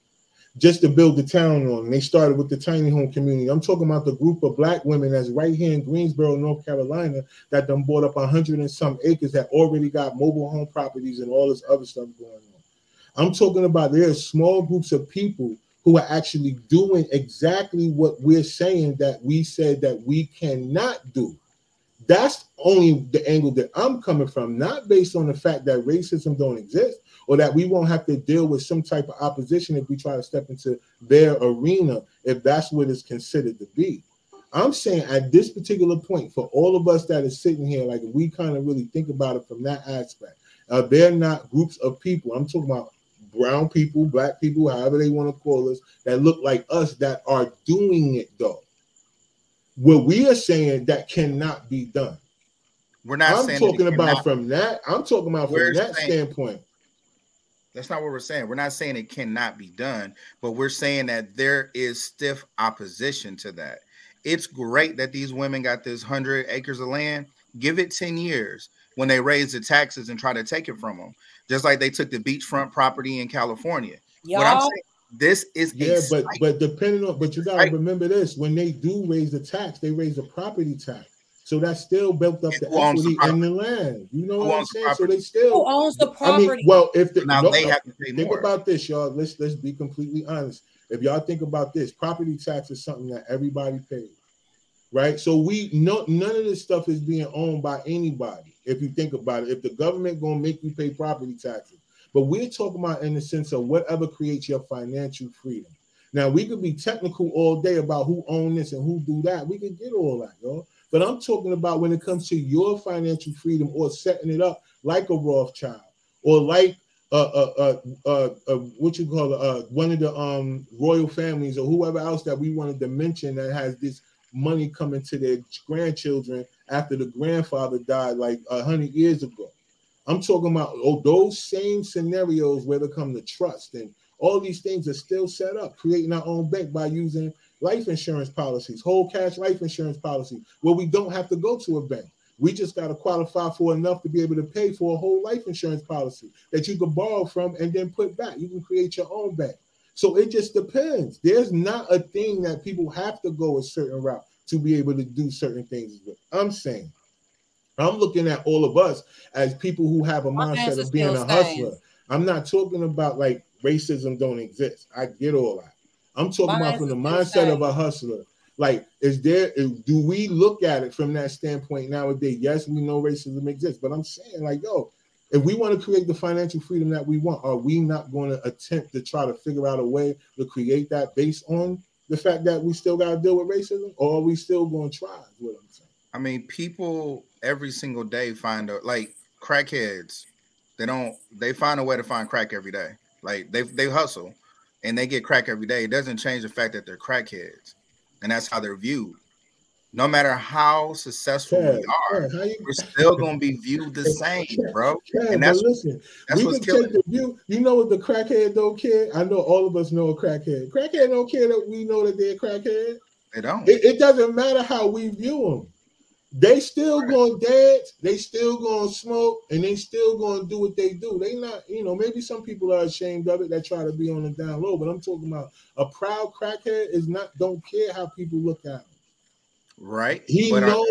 just to build the town on. And they started with the tiny home community. I'm talking about the group of Black women that's right here in Greensboro, North Carolina, that done bought up 100 and some acres that already got mobile home properties and all this other stuff going on. I'm talking about there's small groups of people who are actually doing exactly what we're saying that we said that we cannot do. That's only the angle that I'm coming from, not based on the fact that racism don't exist or that we won't have to deal with some type of opposition if we try to step into their arena, if that's what it's considered to be. I'm saying at this particular point, for all of us that are sitting here, if we kind of really think about it from that aspect, they're not groups of people. I'm talking about brown people, Black people, however they want to call us, that look like us that are doing it, though. What we are saying that cannot be done. We're not. I'm talking about from that. I'm talking about from that standpoint. That's not what we're saying. We're not saying it cannot be done, but we're saying that there is stiff opposition to that. It's great that these women got this 100 acres of land. Give it 10 years when they raise the taxes and try to take it from them, just like they took the beachfront property in California. This is but depending on, but you gotta remember this: when they do raise the tax, they raise the property tax, so that still built up the equity in the land. You know what I'm saying? So they still who owns the property. I mean, well, if they have to pay think more. about this, y'all. Let's be completely honest. If y'all think about this, property tax is something that everybody pays, right? So none of this stuff is being owned by anybody. If you think about it, if the government gonna make you pay property taxes. But we're talking about in the sense of whatever creates your financial freedom. Now, we could be technical all day about who owns this and who do that. We can get all that, y'all. But I'm talking about when it comes to your financial freedom or setting it up like a Rothschild or like what you call one of the royal families or whoever else that we wanted to mention that has this money coming to their grandchildren after the grandfather died like 100 years ago. I'm talking about those same scenarios where they come to trust and all these things are still set up, creating our own bank by using life insurance policies, whole cash life insurance policy, where we don't have to go to a bank. We just got to qualify for enough to be able to pay for a whole life insurance policy that you can borrow from and then put back. You can create your own bank. So it just depends. There's not a thing that people have to go a certain route to be able to do certain things with. I'm saying. I'm looking at all of us as people who have a mindset of being a hustler. I'm not talking about like racism don't exist. I get all that. I'm talking about from the mindset of a hustler. Like, do we look at it from that standpoint nowadays? Yes, we know racism exists, but I'm saying like, yo, if we want to create the financial freedom that we want, are we not going to attempt to try to figure out a way to create that based on the fact that we still got to deal with racism, or are we still going to try? Is what I'm saying. I mean, people every single day find like crackheads. They find a way to find crack every day. Like they hustle and they get crack every day. It doesn't change the fact that they're crackheads, and that's how they're viewed. No matter how successful we are, we're still gonna be viewed the same, bro. And that's we can take the view. You know what the crackhead don't care? I know all of us know a crackhead. Crackhead don't care that we know that they're a crackhead. They don't. It doesn't matter how we view them. They still gonna dance, they still gonna smoke, and they still gonna do what they do. They not, maybe some people are ashamed of it that try to be on the down low, but I'm talking about a proud crackhead don't care how people look at him. Right. They know,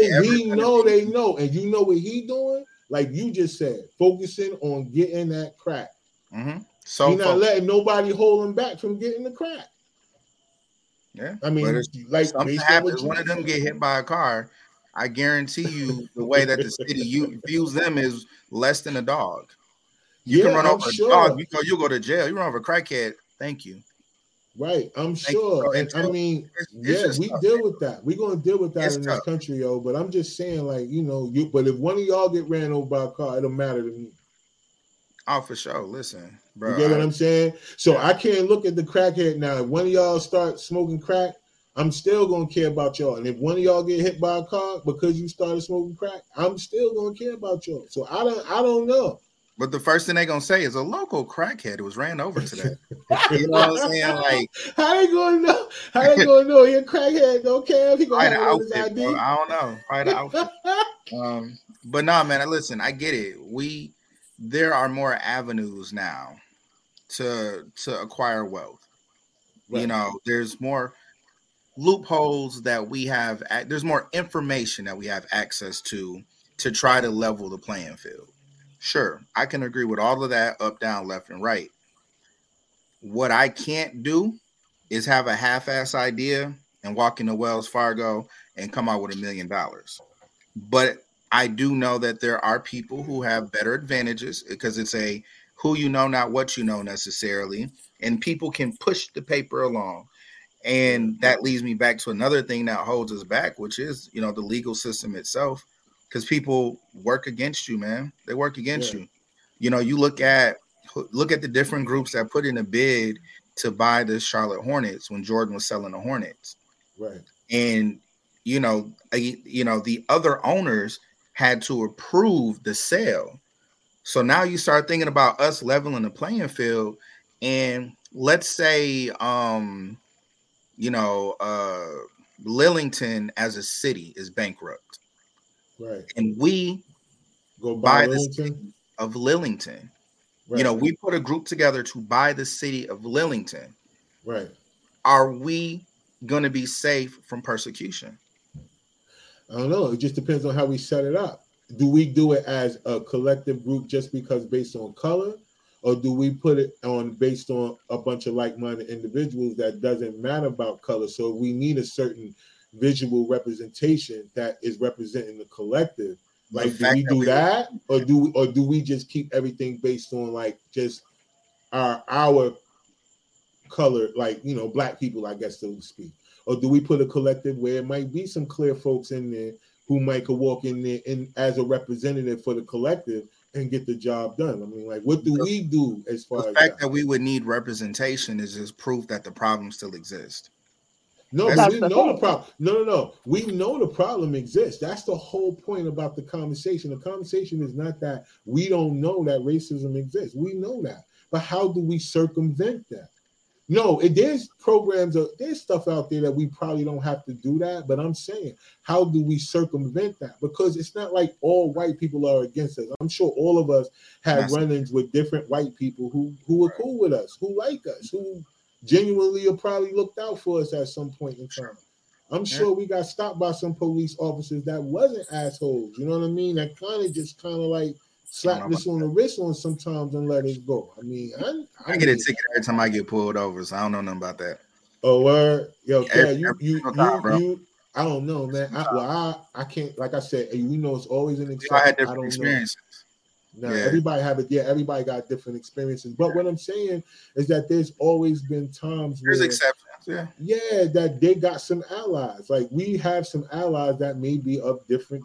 and you know what he doing? Like you just said, focusing on getting that crack. Mm-hmm. So he's not letting nobody hold him back from getting the crack. Yeah, I mean, like something happens, one of them get hit by a car. I guarantee you, the way that the city views them is less than a dog. You can run over a dog, you go to jail. You run over a crackhead. Thank you. Right, I'm sure. And I mean, we deal with that. We're gonna deal with that in this country, yo. But I'm just saying, like, but if one of y'all get ran over by a car, it'll matter to me. Oh, for sure. Listen, bro. You get what I'm saying? So I can't look at the crackhead now. If one of y'all start smoking crack, I'm still gonna care about y'all. And if one of y'all get hit by a car because you started smoking crack, I'm still gonna care about y'all. So I don't know. But the first thing they're gonna say is a local crackhead was ran over today. You know what I'm saying? Like, how they gonna know? How they gonna know he a crackhead? Don't care if he gonna have his ID. Bro, I don't know. Right, the outfit. But nah, man. Listen, I get it. There are more avenues now to acquire wealth. Right. There's more loopholes that we have. There's more information that we have access to try to level the playing field. Sure, I can agree with all of that, up, down, left, and right. What I can't do is have a half-ass idea and walk into Wells Fargo and come out with $1 million. But I do know that there are people who have better advantages because it's a who you know, not what you know necessarily. And people can push the paper along. And that leads me back to another thing that holds us back, which is, the legal system itself, because people work against you, man. They work against you. You look at the different groups that put in a bid to buy the Charlotte Hornets when Jordan was selling the Hornets. Right. And, the other owners had to approve the sale. So now you start thinking about us leveling the playing field. And let's say, Lillington as a city is bankrupt. Right. And we go buy the city of Lillington. Right. We put a group together to buy the city of Lillington. Right. Are we going to be safe from persecution? I don't know. It just depends on how we set it up. Do we do it as a collective group just because based on color? Or do we put it on based on a bunch of like-minded individuals that doesn't matter about color? So we need a certain visual representation that is representing the collective. Like, do we do that? Or do we just keep everything based on like just our color, like, you know, black people, I guess, so to speak? Or do we put a collective where it might be some clear folks in there who might could walk in there and as a representative for the collective and get the job done? I mean, like, what do we do as far as the fact that we would need representation is just proof that the problem still exists. No, but we know the problem. No. We know the problem exists. That's the whole point about the conversation. The conversation is not that we don't know that racism exists. We know that. But how do we circumvent that? No, there's programs, there's stuff out there that we probably don't have to do that. But I'm saying, how do we circumvent that? Because it's not like all white people are against us. I'm sure all of us have run-ins with different white people who are cool with us, who like us, who genuinely or probably looked out for us at some point in time. I'm sure we got stopped by some police officers that wasn't assholes. You know what I mean? That kind of like slapped us on the wrist on sometimes and let us go. I mean, I get a ticket every time I get pulled over, so I don't know nothing about that. Oh, word. Yo, you, I don't know, man. I can't, like I said, we know it's always an exception. I had different experiences. Everybody have it. Yeah, everybody got different experiences. But what I'm saying is that there's always been times there's exceptions. Yeah, that they got some allies. Like, we have some allies that may be of different,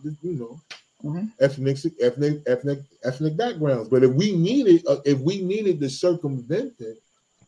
ethnic backgrounds. But if we needed to circumvent it,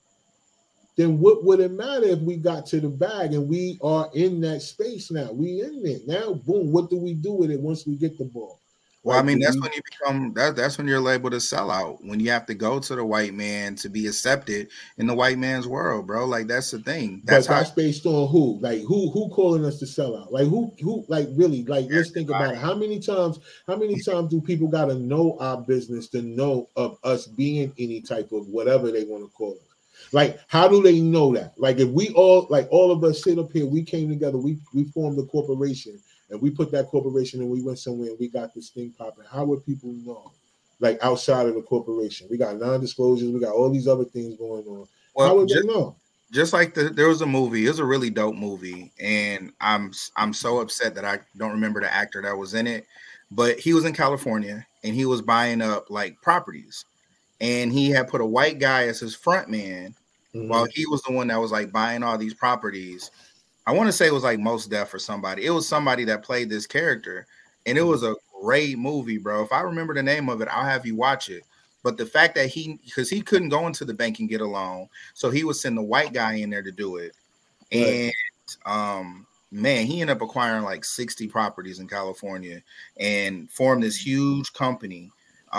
then what would it matter if we got to the bag and we are in that space now? We in there now. Boom. What do we do with it once we get the ball? Well, I mean, that's when you become that's when you're labeled a sellout. When you have to go to the white man to be accepted in the white man's world, bro. Like, that's the thing. That's based on who? Like, who calling us to sell out? Like, who like, really? Like, let's think about it. How many times do people gotta know our business to know of us being any type of whatever they want to call it? Like, how do they know that? Like, if we all of us sit up here, we came together, we formed a corporation, and we put that corporation and we went somewhere and we got this thing popping, how would people know? Like, outside of the corporation, we got non-disclosures, we got all these other things going on. Well, how would they know? Just like there was a movie, it was a really dope movie, and I'm so upset that I don't remember the actor that was in it, but he was in California and he was buying up like properties, and he had put a white guy as his front man while he was the one that was like buying all these properties. I want to say it was like Mos Def or somebody. It was somebody that played this character, and it was a great movie, bro. If I remember the name of it, I'll have you watch it. But the fact that because he couldn't go into the bank and get a loan, so he would send the white guy in there to do it. Right. And man, he ended up acquiring like 60 properties in California and formed this huge company.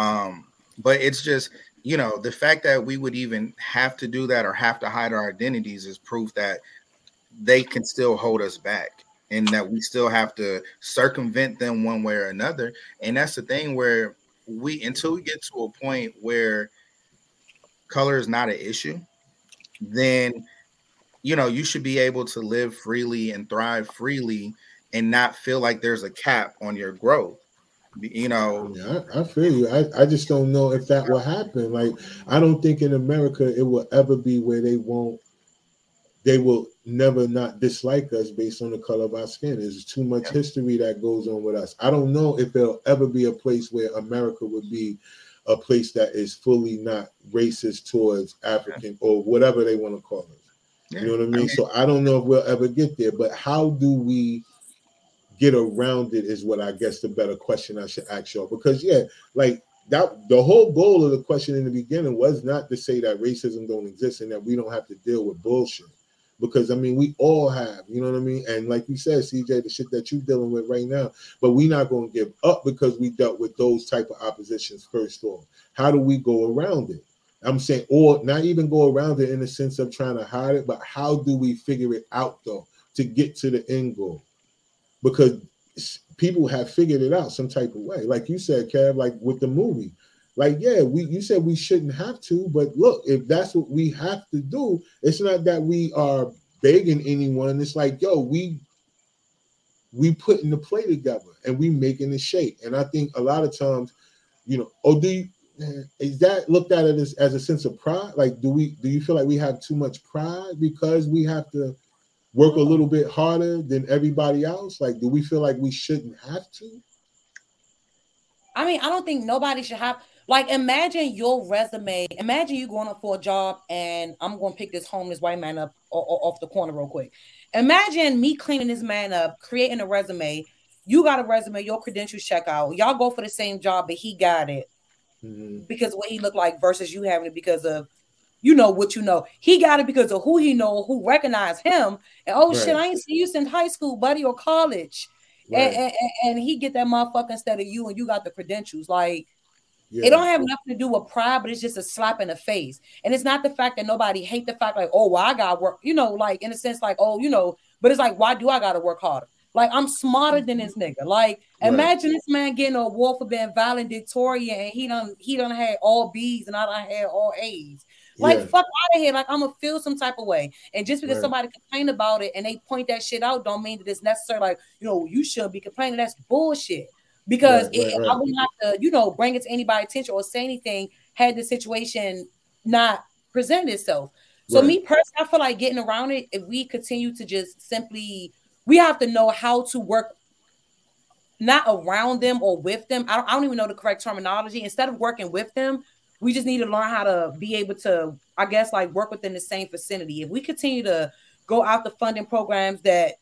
But it's just, the fact that we would even have to do that or have to hide our identities is proof that they can still hold us back and that we still have to circumvent them one way or another. And that's the thing where until we get to a point where color is not an issue, then, you should be able to live freely and thrive freely and not feel like there's a cap on your growth. Yeah, I feel you. I just don't know if that will happen. Like, I don't think in America it will ever be where they will never not dislike us based on the color of our skin. There's too much history that goes on with us. I don't know if there'll ever be a place where America would be a place that is fully not racist towards African or whatever they want to call it. You know what I mean? So I don't know if we'll ever get there, but how do we get around it is what I guess the better question I should ask y'all. Because like that, the whole goal of the question in the beginning was not to say that racism don't exist and that we don't have to deal with bullshit. Because, we all have, you know what I mean? And like you said, CJ, the shit that you're dealing with right now, but we're not going to give up because we dealt with those type of oppositions first off. How do we go around it? I'm saying, or not even go around it in the sense of trying to hide it, but how do we figure it out, though, to get to the end goal? Because people have figured it out some type of way. Like you said, Kev, like with the movie. Like, yeah, you said we shouldn't have to, but look, if that's what we have to do, it's not that we are begging anyone. It's like, yo, we putting the play together and we making it shape. And I think a lot of times, is that looked at it as a sense of pride? Like, do you feel like we have too much pride because we have to work a little bit harder than everybody else? Like, do we feel like we shouldn't have to? I mean, I don't think nobody should have. Like, imagine your resume. Imagine you going up for a job, and I'm going to pick this homeless white man up off the corner real quick. Imagine me cleaning this man up, creating a resume. You got a resume, your credentials check out. Y'all go for the same job, but he got it because of what he looked like versus you having it because of, what you know. He got it because of who he know, who recognized him. And, shit, I ain't seen you since high school, buddy, or college. Right. And he get that motherfucker instead of you, and you got the credentials. Like, it don't have nothing to do with pride, but it's just a slap in the face. And it's not the fact that nobody hate the fact like, oh, well, I got to work, like in a sense like, oh, but it's like, why do I got to work harder? Like, I'm smarter than this nigga. Like, imagine this man getting an award for being valedictorian and he done had all B's and I done had all A's. Like, fuck out of here. Like, I'm going to feel some type of way. And just because somebody complain about it and they point that shit out don't mean that it's necessary. Like, you shouldn't be complaining. That's bullshit. Because I wouldn't have to, bring it to anybody's attention or say anything had the situation not present itself. So me personally, I feel like getting around it, if we continue to just simply, we have to know how to work not around them or with them. I don't even know the correct terminology. Instead of working with them, we just need to learn how to be able to, I guess, like work within the same vicinity. If we continue to go out the funding programs that,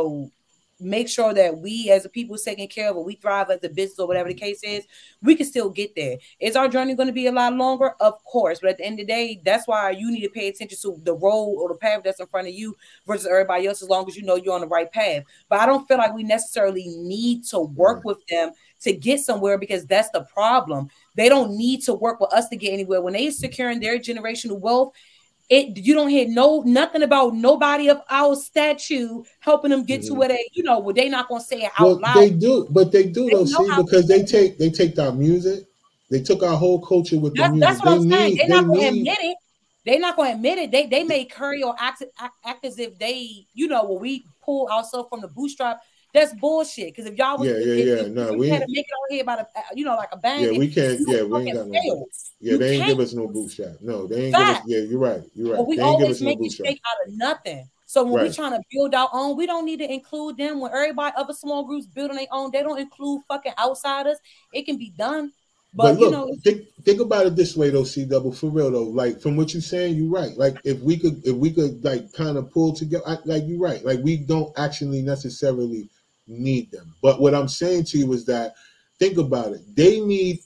make sure that we as a people is taken care of or we thrive as a business or whatever the case is, we can still get there. Is our journey going to be a lot longer? Of course. But at the end of the day, that's why you need to pay attention to the road or the path that's in front of you versus everybody else, as long as you know you're on the right path. But I don't feel like we necessarily need to work with them to get somewhere, because that's the problem. They don't need to work with us to get anywhere. When they securing their generational wealth, you don't hear nothing about nobody of our statue helping them get to where they, where they not gonna say it out loud. They do though, see, because they take our music, they took our whole culture with the music. That's what I'm saying. They're not gonna admit it. They're not gonna admit it. They may curry or act as if they, when we pull ourselves from the bootstrap. That's bullshit. Because if y'all was, we had to make it out here by the, like a bang. Yeah, we can't. Yeah, we ain't got no. Yeah, they ain't give us no bootstrap. No, they ain't give us. Yeah, you're right. But we always make it fake out of nothing. So when we're trying to build our own, we don't need to include them. When everybody, other small groups building their own, they don't include fucking outsiders. It can be done. But look, think about it this way though, C Double, for real though. Like from what you're saying, you're right. Like if we could like kind of pull together, like you're right. Like we don't actually necessarily need them. But what I'm saying to you is that think about it. They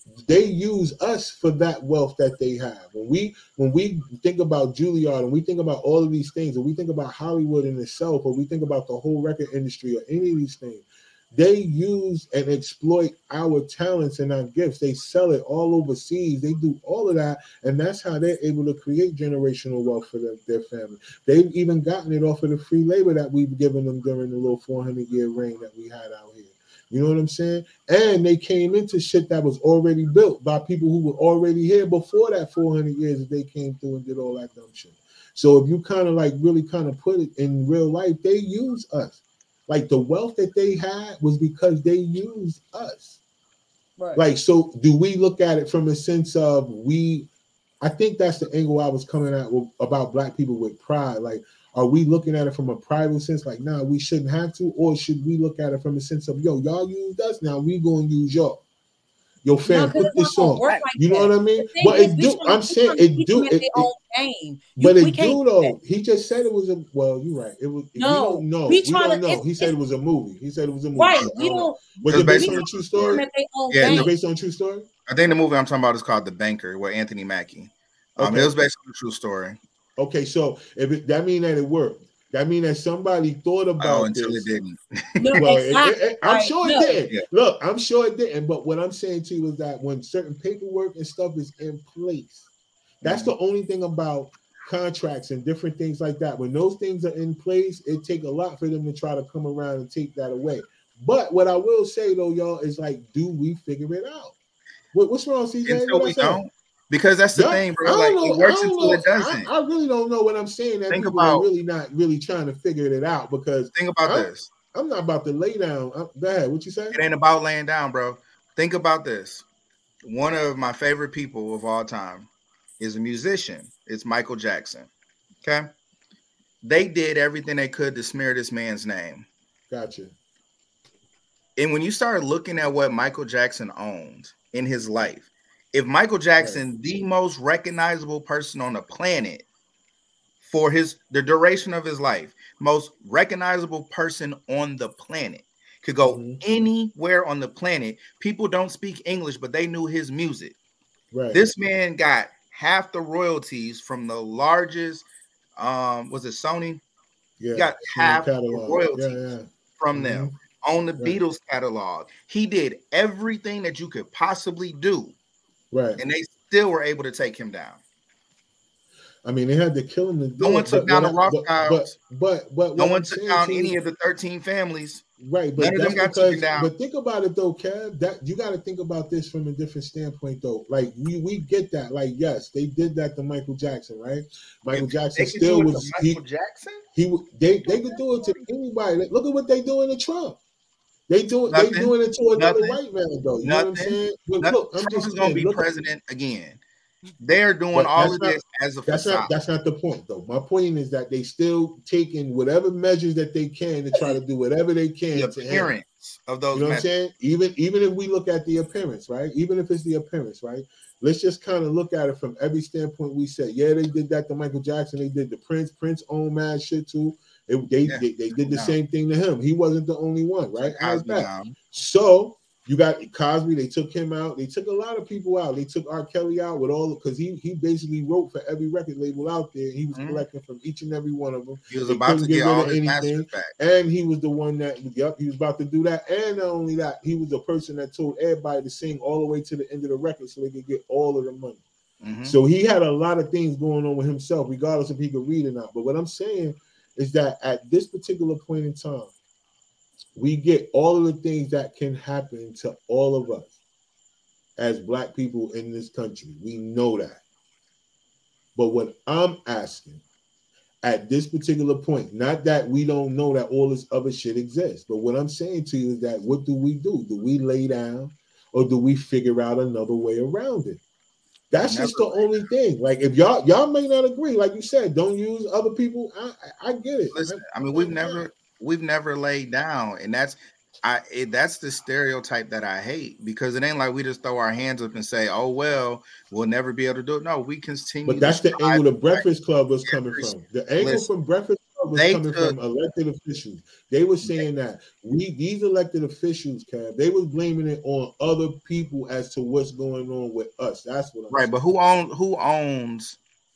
use us for that wealth that they have. When we think about Juilliard and we think about all of these things, and we think about Hollywood in itself, or we think about the whole record industry or any of these things, they use and exploit our talents and our gifts. They sell it all overseas. They do all of that, and that's how they're able to create generational wealth for their family. They've even gotten it off of the free labor that we've given them during the little 400-year reign that we had out here. You know what I'm saying? And they came into shit that was already built by people who were already here before that 400 years that they came through and did all that dumb shit. So if you kind of like really kind of put it in real life, they use us. Like the wealth that they had was because they used us. Right. Like, so do we look at it from a sense of I think that's the angle I was coming at about black people with pride. Like, are we looking at it from a private sense? Like, nah, we shouldn't have to. Or should we look at it from a sense of, yo, y'all used us, now we going to use y'all. Yo, fam, put this on. Like you know what I mean? But it do. I'm saying it do. But it do though. He just said it was a. Well, you're right. It was. No, we don't know. He said it was a movie. Right. We don't. Was it based on a true story? Yeah, it's based on a true story. I think the movie I'm talking about is called The Banker with Anthony Mackie. It was based on a true story. Okay, so that mean that it worked. That means that somebody thought about until it didn't. Well, I'm sure it did. Yeah. Look, I'm sure it didn't. But what I'm saying to you is that when certain paperwork and stuff is in place, that's the only thing about contracts and different things like that. When those things are in place, it takes a lot for them to try to come around and take that away. But what I will say though, y'all, is like, do we figure it out? What's wrong, CJ? Until we don't. Because that's the thing, bro. Like, it works until it doesn't. I really don't know what I'm saying. That people are really not really trying to figure it out. Because think about this. I'm not about to lay down. Go ahead. What you say? It ain't about laying down, bro. Think about this. One of my favorite people of all time is a musician. It's Michael Jackson. Okay. They did everything they could to smear this man's name. Gotcha. And when you start looking at what Michael Jackson owned in his life, if Michael Jackson, the most recognizable person on the planet for the duration of his life, most recognizable person on the planet, could go anywhere on the planet. People don't speak English, but they knew his music. Right. This man got half the royalties from the largest, was it Sony? Yeah. He got half the royalties from them on the Beatles catalog. He did everything that you could possibly do. Right. And they still were able to take him down. I mean, they had to kill him to do No one took down the Rothschilds. But no one took down any of the 13 families. Right, but none of them got taken down. But think about it though, Kev. That you got to think about this from a different standpoint, though. Like we get that. Like, yes, they did that to Michael Jackson, right? Michael Jackson still was Michael Jackson. They could do it to anybody. Look at what they doing to Trump. They doing it to another white man, though. You know what I'm saying? But look, Trump is going to be president again. They're doing all of this as a facade. That's not the point, though. My point is that they still taking whatever measures that they can to try to do whatever they can. The appearance of those. You know what I'm saying? Even if we look at the appearance, right? Even if it's the appearance, right? Let's just kind of look at it from every standpoint. We said, yeah, they did that to Michael Jackson. They did the Prince. Prince owned mad shit too. They did the same thing to him. He wasn't the only one, right? So you got Cosby. They took him out. They took a lot of people out. They took R. Kelly out with all because he basically wrote for every record label out there. He was collecting from each and every one of them. He was about to get all his masters back. And he was the one that he was about to do that. And not only that, he was the person that told everybody to sing all the way to the end of the record so they could get all of the money. So he had a lot of things going on with himself, regardless if he could read or not. But what I'm saying is that at this particular point in time, we get all of the things that can happen to all of us as Black people in this country. We know that. But what I'm asking at this particular point, not that we don't know that all this other shit exists, but what I'm saying to you is that what do? Do we lay down or do we figure out another way around it? That's just the only thing. Like, if y'all may not agree, like you said, don't use other people. I get it. Listen, I mean, we've never laid down, and that's the stereotype that I hate, because it ain't like we just throw our hands up and say, "Oh well, we'll never be able to do it." No, we continue. But that's the angle the Breakfast Club was coming from. The angle from Breakfast Club was coming from elected officials. They were saying that these elected officials, Kev, they was blaming it on other people as to what's going on with us. That's what I'm saying. But who owns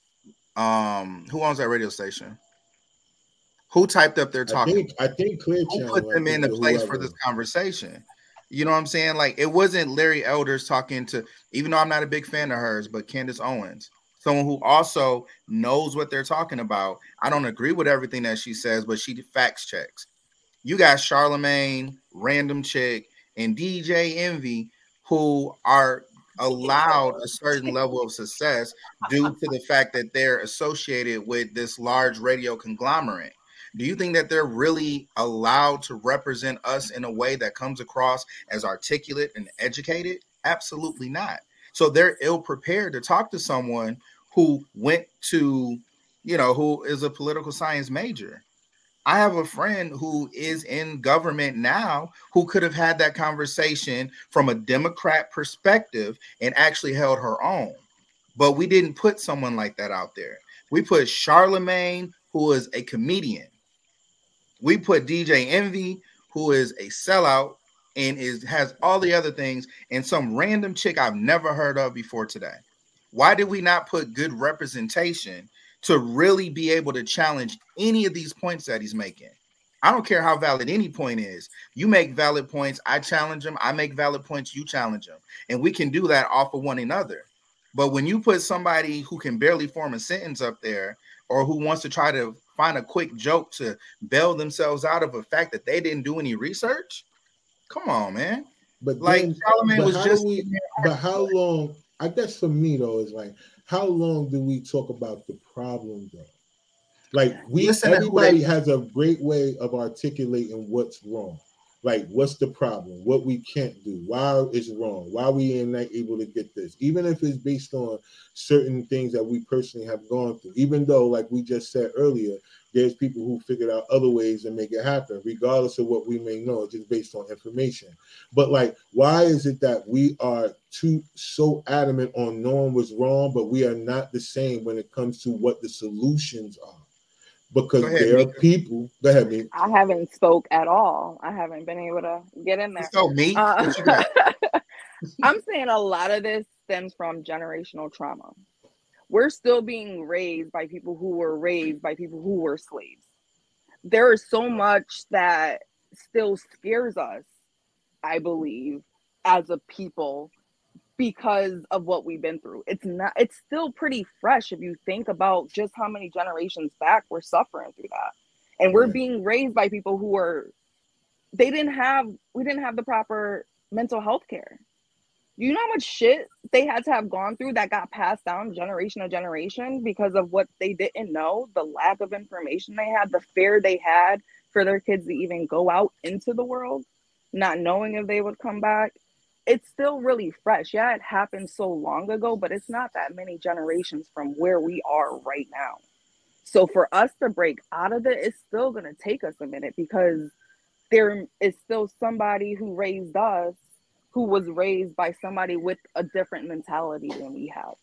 that radio station? Who typed up their talking? I think Clear Channel. Who put them in the place for this conversation? You know what I'm saying? Like, it wasn't Larry Elders talking to, even though I'm not a big fan of hers, but Candace Owens, someone who also knows what they're talking about. I don't agree with everything that she says, but she facts checks. You got Charlemagne, Random Chick, and DJ Envy, who are allowed a certain level of success due to the fact that they're associated with this large radio conglomerate. Do you think that they're really allowed to represent us in a way that comes across as articulate and educated? Absolutely not. So they're ill prepared to talk to someone who went to, who is a political science major. I have a friend who is in government now who could have had that conversation from a Democrat perspective and actually held her own. But we didn't put someone like that out there. We put Charlemagne, who is a comedian. We put DJ Envy, who is a sellout and has all the other things, and some random chick I've never heard of before today. Why did we not put good representation to really be able to challenge any of these points that he's making? I don't care how valid any point is. You make valid points, I challenge them. I make valid points, you challenge them. And we can do that off of one another. But when you put somebody who can barely form a sentence up there, or who wants to try to find a quick joke to bail themselves out of the fact that they didn't do any research, come on, man. But like then, Charlamagne was just. But how long? I guess for me though, is like, how long do we talk about the problem though? Like everybody has a great way of articulating what's wrong. Like, what's the problem? What we can't do? Why it's wrong? Why we are not able to get this? Even if it's based on certain things that we personally have gone through. Even though, like we just said earlier, there's people who figured out other ways to make it happen, regardless of what we may know, just based on information. But like, why is it that we are so adamant on knowing what's wrong, but we are not the same when it comes to what the solutions are? Because there are people. Go ahead, me. I haven't spoke at all. I haven't been able to get in there. So me, what you got? I'm saying a lot of this stems from generational trauma. We're still being raised by people who were raised by people who were slaves. There is so much that still scares us, I believe, as a people, because of what we've been through. It's still pretty fresh if you think about just how many generations back we're suffering through that. And we're being raised by people who we didn't have the proper mental health care. Do you know how much shit they had to have gone through that got passed down generation to generation because of what they didn't know, the lack of information they had, the fear they had for their kids to even go out into the world, not knowing if they would come back? It's still really fresh. Yeah, it happened so long ago, but it's not that many generations from where we are right now. So for us to break out of it, it's still going to take us a minute, because there is still somebody who raised us who was raised by somebody with a different mentality than we have.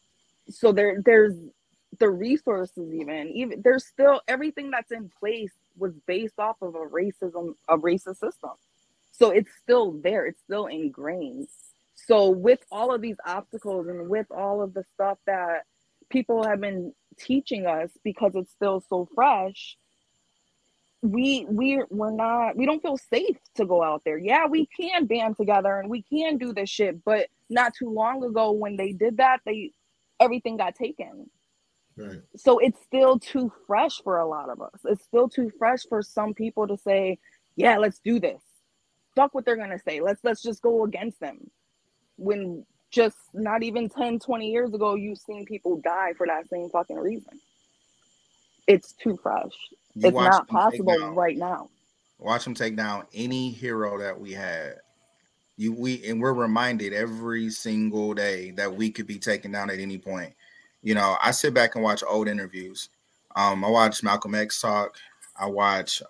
So there's the resources, even there's still everything that's in place was based off of a racist system. So it's still there. It's still ingrained. So with all of these obstacles and with all of the stuff that people have been teaching us, because it's still so fresh, we don't feel safe to go out there. Yeah, we can band together and we can do this shit, but not too long ago when they did that, everything got taken. Right. So it's still too fresh for a lot of us. It's still too fresh for some people to say, yeah, let's do this. Fuck what they're going to say. Let's just go against them. When just not even 10, 20 years ago, you've seen people die for that same fucking reason. It's too fresh. It's not possible right now. Watch them take down any hero that we had. We're reminded every single day that we could be taken down at any point. You know, I sit back and watch old interviews. I watch Malcolm X talk. I watch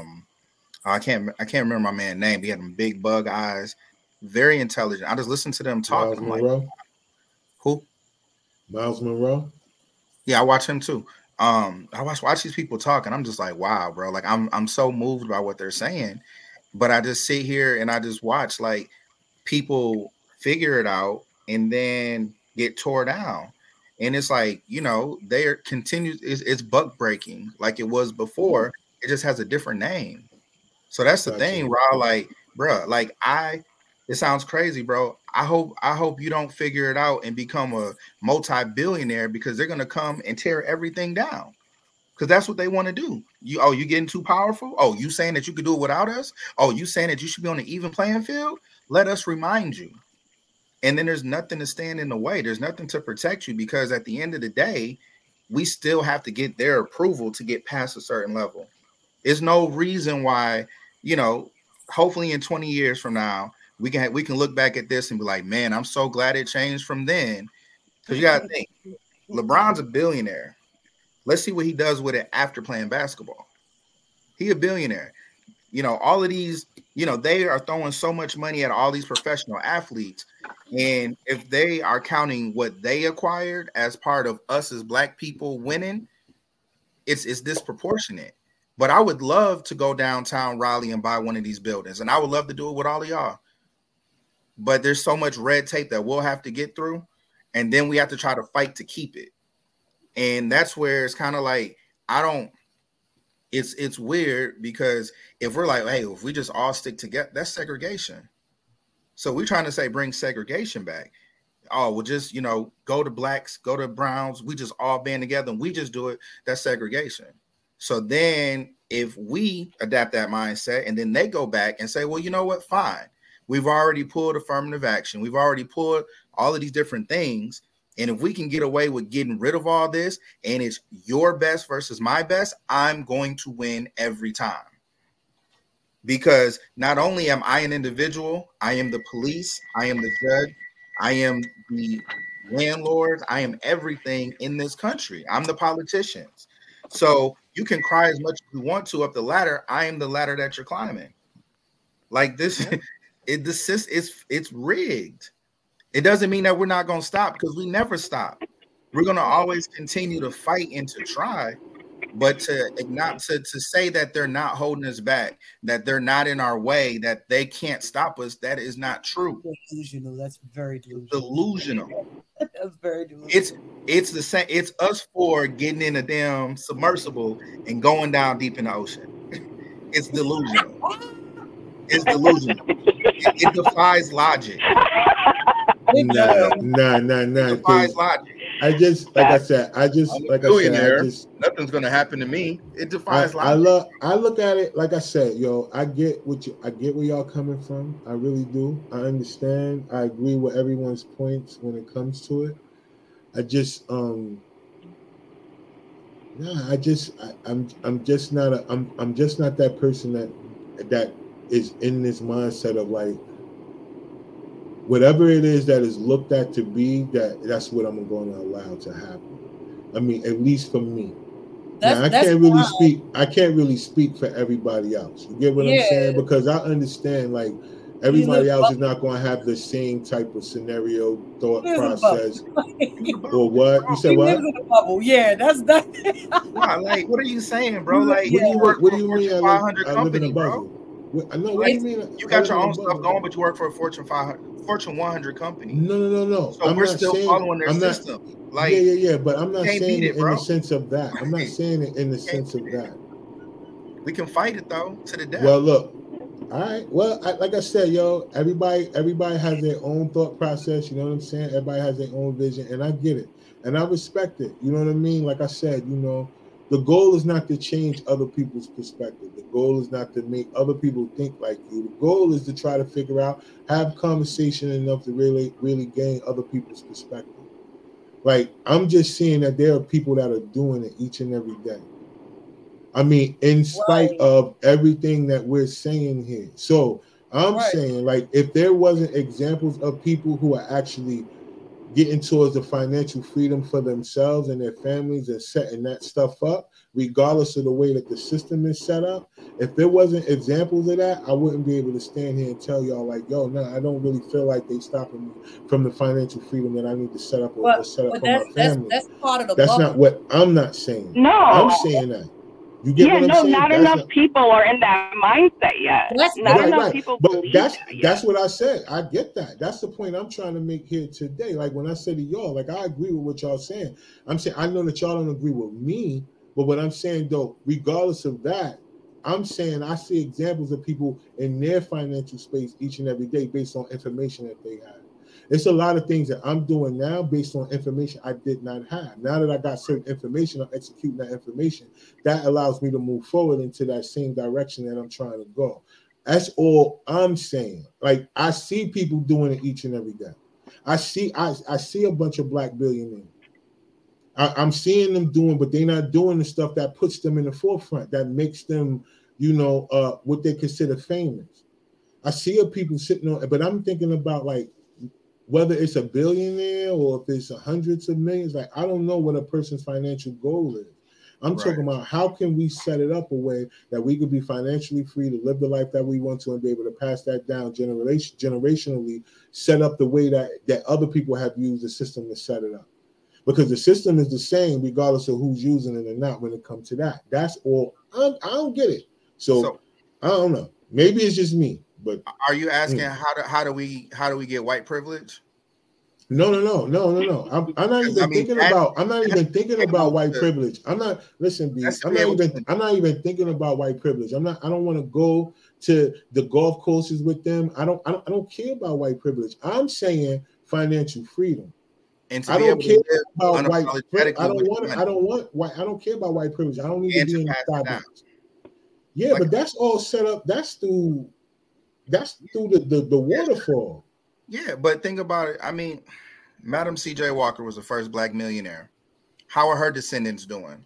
I can't remember my man's name. He had them big bug eyes, very intelligent. I just listen to them talk. Miles Monroe. Like, who? Miles Monroe. Yeah, I watch him too. I watch these people talk, and I'm just like, wow, bro. Like I'm so moved by what they're saying. But I just sit here and I just watch like people figure it out and then get tore down. And it's like, you know, they're continued. It's buck breaking like it was before. It just has a different name. So that's the thing, Raw. Like, bro, like it sounds crazy, bro. I hope you don't figure it out and become a multi-billionaire, because they're gonna come and tear everything down. Because that's what they want to do. You getting too powerful? Oh, you saying that you could do it without us? Oh, you saying that you should be on an even playing field? Let us remind you. And then there's nothing to stand in the way. There's nothing to protect you, because at the end of the day, we still have to get their approval to get past a certain level. There's no reason why, you know, hopefully in 20 years from now, we can look back at this and be like, man, I'm so glad it changed from then. Because you got to think, LeBron's a billionaire. Let's see what he does with it after playing basketball. He a billionaire. You know, all of these, you know, they are throwing so much money at all these professional athletes. And if they are counting what they acquired as part of us as Black people winning, it's disproportionate. But I would love to go downtown Raleigh and buy one of these buildings. And I would love to do it with all of y'all. But there's so much red tape that we'll have to get through. And then we have to try to fight to keep it. And that's where it's kind of like, it's weird, because if we're like, hey, if we just all stick together, that's segregation. So we're trying to say, bring segregation back. Oh, we'll just, you know, go to blacks, go to browns. We just all band together and we just do it. That's segregation. So then if we adapt that mindset and then they go back and say, well, you know what? Fine. We've already pulled affirmative action. We've already pulled all of these different things. And if we can get away with getting rid of all this, and it's your best versus my best, I'm going to win every time. Because not only am I an individual, I am the police, I am the judge, I am the landlords, I am everything in this country. I'm the politicians. So you can cry as much as you want to up the ladder. I am the ladder that you're climbing. Like this, it's rigged. It doesn't mean that we're not going to stop, because we never stop. We're going to always continue to fight and to try. But to say that they're not holding us back, that they're not in our way, that they can't stop us, that is not true. Delusional. That's very delusional. That's very delusional. It's the same. It's us four getting in a damn submersible and going down deep in the ocean. It's delusional. It's delusional. It defies logic. Nah. It defies logic. Nothing's gonna happen to me. It defies logic. I look at it like I said, yo. I get where y'all coming from. I really do. I understand. I agree with everyone's points when it comes to it. I'm just not that person that is in this mindset of like, whatever it is that is looked at to be, that's what I'm going to allow to happen. I mean, at least for me. I can't really speak for everybody else. You get what I'm saying? Because I understand, like, everybody else is not going to have the same type of scenario, thought process, or what? You said what? In a bubble. Yeah, that's that. Wow, like, what are you saying, bro? Like, what do you mean? 500 company, bro. I know. What do you mean? You got your own stuff going, but you work for a Fortune 100 company. No. So we're still following their system. Like, yeah. But I'm not saying it in the sense of that. I'm not saying it in the sense of that. We can fight it though to the death. Well, look. All right. Well, like I said, yo, everybody has their own thought process. You know what I'm saying? Everybody has their own vision, and I get it, and I respect it. You know what I mean? Like I said, you know. The goal is not to change other people's perspective. The goal is not to make other people think like you. The goal is to try to figure out, have conversation enough to really, really gain other people's perspective. Like, I'm just seeing that there are people that are doing it each and every day. I mean, in spite of everything that we're saying here. So I'm saying, like, if there wasn't examples of people who are actually getting towards the financial freedom for themselves and their families and setting that stuff up, regardless of the way that the system is set up, if there wasn't examples of that, I wouldn't be able to stand here and tell y'all like, yo, no, I don't really feel like they stopping me from the financial freedom that I need to set up or set up for my family. That's part of the That's bubble. not what I'm not saying. No. I'm saying that. You get what I'm saying? Not enough people are in that mindset yet. Not enough people believe that yet. That's what I said. I get that. That's the point I'm trying to make here today. Like when I said to y'all, like I agree with what y'all saying. I'm saying I know that y'all don't agree with me, but what I'm saying though, regardless of that, I'm saying I see examples of people in their financial space each and every day based on information that they have. It's a lot of things that I'm doing now based on information I did not have. Now that I got certain information, I'm executing that information. That allows me to move forward into that same direction that I'm trying to go. That's all I'm saying. Like I see people doing it each and every day. I see a bunch of black billionaires. I'm seeing them doing, but they're not doing the stuff that puts them in the forefront, that makes them, what they consider famous. I see people sitting on, but I'm thinking about like, whether it's a billionaire or if it's hundreds of millions, like I don't know what a person's financial goal is. I'm talking about how can we set it up a way that we could be financially free to live the life that we want to and be able to pass that down generationally, set up the way that other people have used the system to set it up. Because the system is the same regardless of who's using it or not when it comes to that. That's all. I don't get it. So I don't know. Maybe it's just me. But are you asking how do we get white privilege? No. I'm not even thinking about white privilege. I'm not even thinking about white privilege. I don't want to go to the golf courses with them. I don't care about white privilege. I'm saying financial freedom. And I don't care about white privilege. I don't care about white privilege. I don't need to be in the Starbucks. Yeah, but that's all set up. That's through That's through the waterfall. Yeah, but think about it. I mean, Madam C.J. Walker was the first Black millionaire. How are her descendants doing?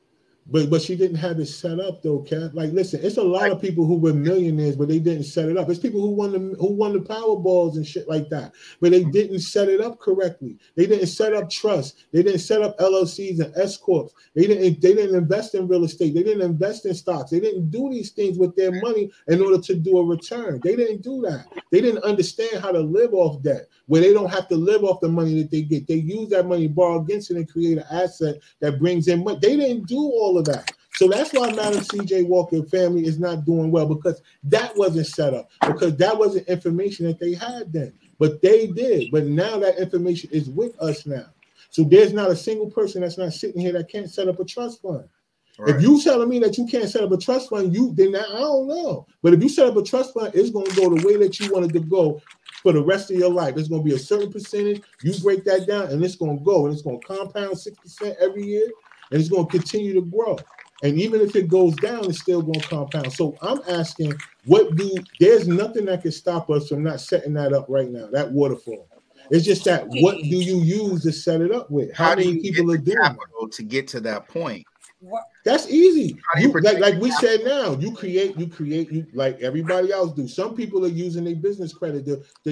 But she didn't have it set up though, Kat. Like, listen, it's a lot of people who were millionaires, but they didn't set it up. It's people who won the Powerballs and shit like that, but they didn't set it up correctly. They didn't set up trust. They didn't set up LLCs and S corps. They didn't invest in real estate. They didn't invest in stocks. They didn't do these things with their money in order to do a return. They didn't do that. They didn't understand how to live off debt, where they don't have to live off the money that they get. They use that money, borrow against it, and create an asset that brings in money. They didn't do all of that. So that's why Madam C.J. Walker family is not doing well, because that wasn't set up, because that wasn't information that they had then. But they did. But now that information is with us now. So there's not a single person that's not sitting here that can't set up a trust fund. Right. If you telling me that you can't set up a trust fund, then I don't know. But if you set up a trust fund, it's going to go the way that you wanted to go for the rest of your life. It's going to be a certain percentage. You break that down, and it's going to go, and it's going to compound 6% every year, and it's going to continue to grow. And even if it goes down, it's still going to compound. So I'm asking, there's nothing that can stop us from not setting that up right now, that waterfall. It's just that what do you use to set it up with? How many people are doing it? To get to that point? That's easy. Like we said now, you create like everybody else do. Some people are using their business credit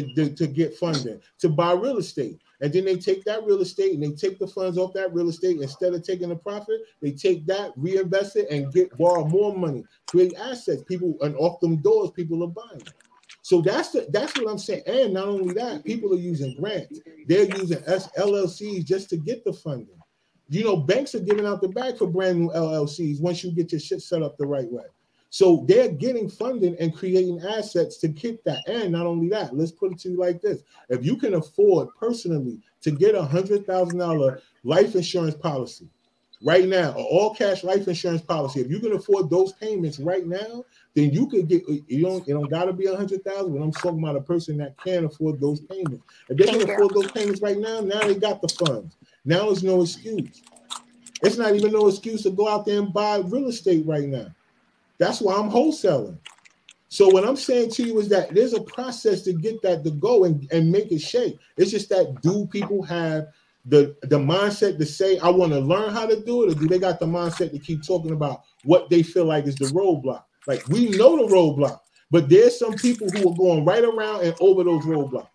to get funding, to buy real estate. And then they take that real estate and they take the funds off that real estate. Instead of taking the profit, they take that, reinvest it, and borrow more money, create assets. People, and off them doors, people are buying. So that's what I'm saying. And not only that, people are using grants. They're using LLCs just to get the funding. You know, banks are giving out the bag for brand new LLCs once you get your shit set up the right way. So they're getting funding and creating assets to keep that. And not only that, let's put it to you like this. If you can afford personally to get $100,000 life insurance policy right now, or all cash life insurance policy, if you can afford those payments right now, then you could get, it don't gotta be $100,000, but I'm talking about a person that can afford those payments. If they can afford those payments right now they got the funds. Now there's no excuse. It's not even no excuse to go out there and buy real estate right now. That's why I'm wholesaling. So what I'm saying to you is that there's a process to get that to go and make it shake. It's just that, do people have the mindset to say, I want to learn how to do it, or do they got the mindset to keep talking about what they feel like is the roadblock? Like, we know the roadblock, but there's some people who are going right around and over those roadblocks.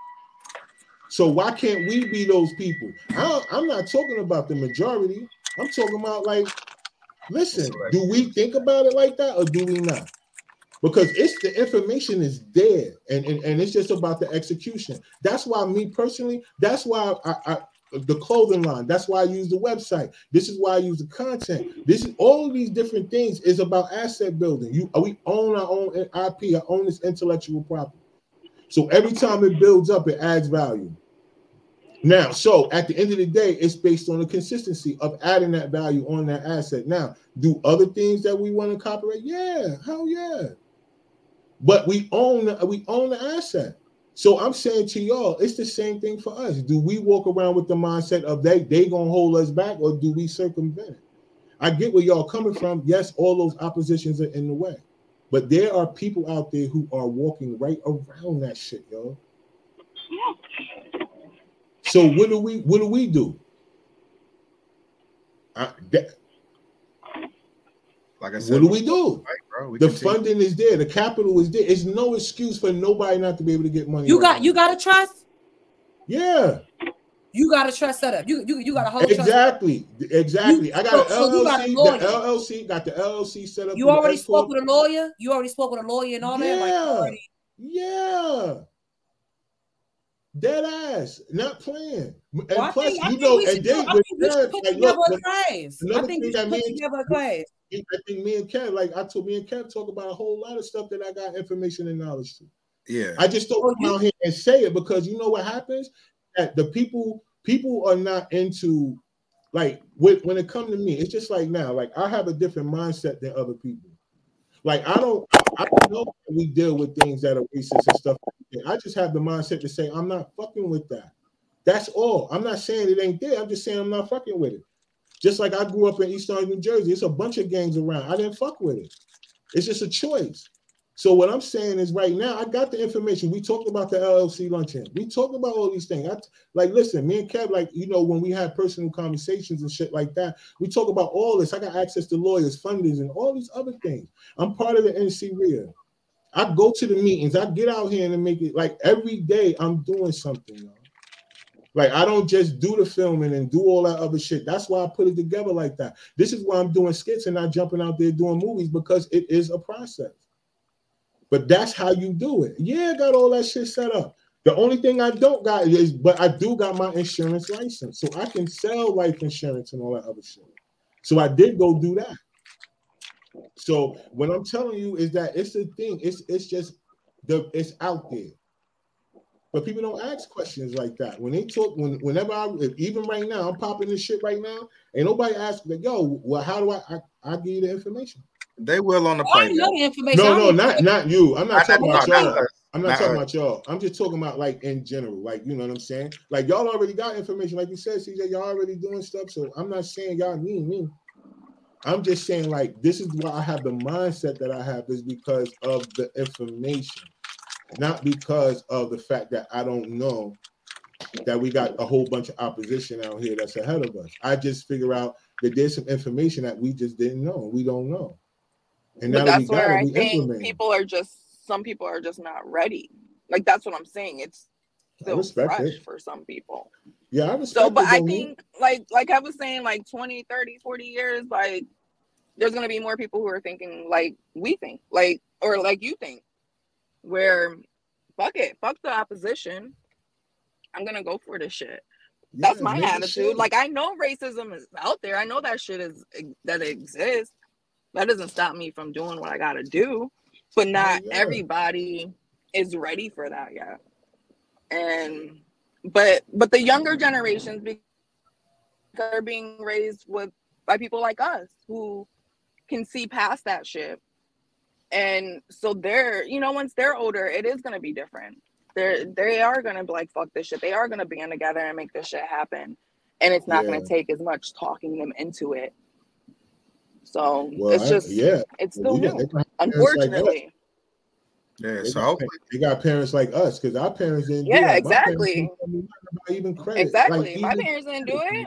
So why can't we be those people? I'm not talking about the majority. I'm talking about, like, listen, do we think about it like that, or do we not? Because the information is there, and it's just about the execution. That's why me personally, that's why I the clothing line, that's why I use the website. This is why I use the content. This is all of these different things is about asset building. We own our own IP, I own this intellectual property. So every time it builds up, it adds value. Now, so at the end of the day, it's based on the consistency of adding that value on that asset. Now, do other things that we want to copyright? Yeah, hell yeah. But we own the asset. So I'm saying to y'all, it's the same thing for us. Do we walk around with the mindset of they gonna hold us back, or do we circumvent it? I get where y'all coming from. Yes, all those oppositions are in the way, but there are people out there who are walking right around that shit, y'all. So what do we do? Like I said, what do we do? Right, bro. The funding is there. The capital is there. It's no excuse for nobody not to be able to get money. You got to trust. Yeah. You got to trust set up. You got a whole exactly. I got an LLC. Got the LLC set up. You already spoke with a lawyer. And all that. Yeah. Dead ass, not playing. And well, plus, I think we should put together a class. I think we should put together a class. I think me and Kev talk about a whole lot of stuff that I got information and knowledge to. Yeah. I just don't come out here and say it, because you know what happens? That the people are not into, like, when it comes to me, it's just like now, like, I have a different mindset than other people. Like, I don't know that we deal with things that are racist and stuff. I just have the mindset to say, I'm not fucking with that. That's all. I'm not saying it ain't there. I'm just saying I'm not fucking with it. Just like I grew up in East Orange, New Jersey. It's a bunch of gangs around. I didn't fuck with it. It's just a choice. So what I'm saying is right now, I got the information. We talked about the LLC luncheon. We talked about all these things. Listen, me and Kev, when we had personal conversations and shit like that, we talk about all this. I got access to lawyers, funders, and all these other things. I'm part of the NCREA. I go to the meetings. I get out here and make it like every day I'm doing something, y'all. Like, I don't just do the filming and do all that other shit. That's why I put it together like that. This is why I'm doing skits and not jumping out there doing movies, because it is a process. But that's how you do it. Yeah, I got all that shit set up. The only thing I don't got but I do got my insurance license. So I can sell life insurance and all that other shit. So I did go do that. So what I'm telling you is that it's a thing. It's just it's out there. But people don't ask questions like that. When they talk, whenever even right now, I'm popping this shit right now, ain't nobody ask like, yo, well, how do I give you the information? They will on the plane. I know the information. No, not you. I'm not talking about y'all. I'm not talking her. About y'all. I'm just talking about like in general. Like, you know what I'm saying? Like, y'all already got information. Like you said, CJ, y'all already doing stuff. So I'm not saying y'all need me. I'm just saying, like, this is why I have the mindset that I have, is because of the information. Not because of the fact that I don't know that we got a whole bunch of opposition out here that's ahead of us. I just figure out that there's some information that we just didn't know. We don't know. And now that's that where I we think implement. some people are just not ready. Like, that's what I'm saying. It's still fresh for some people. Yeah, I respect it. So, but I think, like I was saying, like 20, 30, 40 years, like, there's going to be more people who are thinking like we think, like, or like you think. Where fuck the opposition. I'm gonna go for this shit. Yeah, that's my attitude. Like, I know racism is out there. I know that shit that exists. That doesn't stop me from doing what I gotta do. But not everybody is ready for that yet. And but the younger generations, because they're being raised by people like us who can see past that shit. And so they're, once they're older, it is going to be different. They are going to be like, fuck this shit. They are going to band together and make this shit happen. And it's not going to take as much talking them into it. So it's still new, unfortunately. Yeah, so they got parents like us, because our parents didn't do that. Exactly. Even credit. Exactly. My parents didn't do it.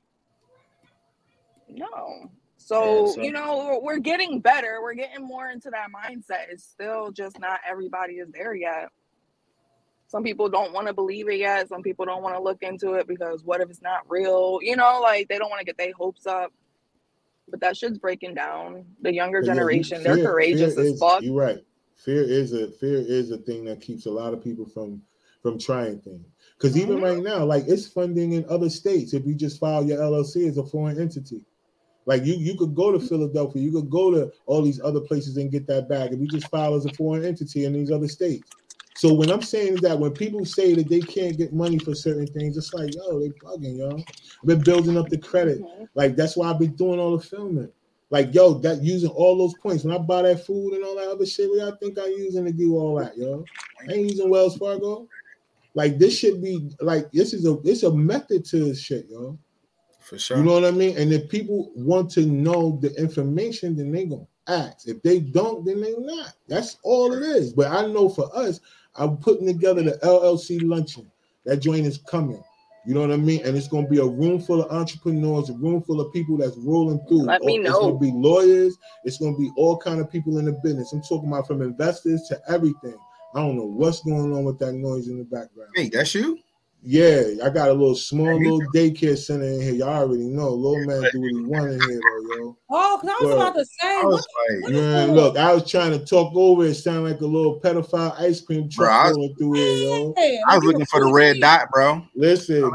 No. So, we're getting better. We're getting more into that mindset. It's still just not everybody is there yet. Some people don't want to believe it yet. Some people don't want to look into it because what if it's not real? Like, they don't want to get their hopes up. But that shit's breaking down. The younger generation, they're courageous as fuck. You're right. Fear is a thing that keeps a lot of people from trying things. Because even right now, like, it's funding in other states. If you just file your LLC as a foreign entity. Like, you could go to Philadelphia, you could go to all these other places and get that back if you just file as a foreign entity in these other states. So when I'm saying is that when people say that they can't get money for certain things, it's like, yo, they bugging, y'all. I've been building up the credit. Like, that's why I've been doing all the filming. Like, yo, that using all those points. When I buy that food and all that other shit, what y'all think I'm using to do all that, yo? I ain't using Wells Fargo. Like, this should be, like, it's a method to this shit, yo. For sure. You know what I mean? And if people want to know the information, then they gonna ask. If they don't, then they not. That's all it is. But I know for us, I'm putting together the LLC luncheon. That joint is coming. You know what I mean? And it's gonna be a room full of entrepreneurs, a room full of people that's rolling through. Let me know. It's gonna be lawyers. It's gonna be all kind of people in the business. I'm talking about from investors to everything. I don't know what's going on with that noise in the background. Hey, that's you? Yeah, I got a little daycare center in here. Y'all already know. Little man do what he want in here, though, yo. Oh, because I was about to say. Man, look, I was trying to talk over it. Sound like a little pedophile ice cream truck rolling through here, yo. I was looking for the red dot, bro. Listen,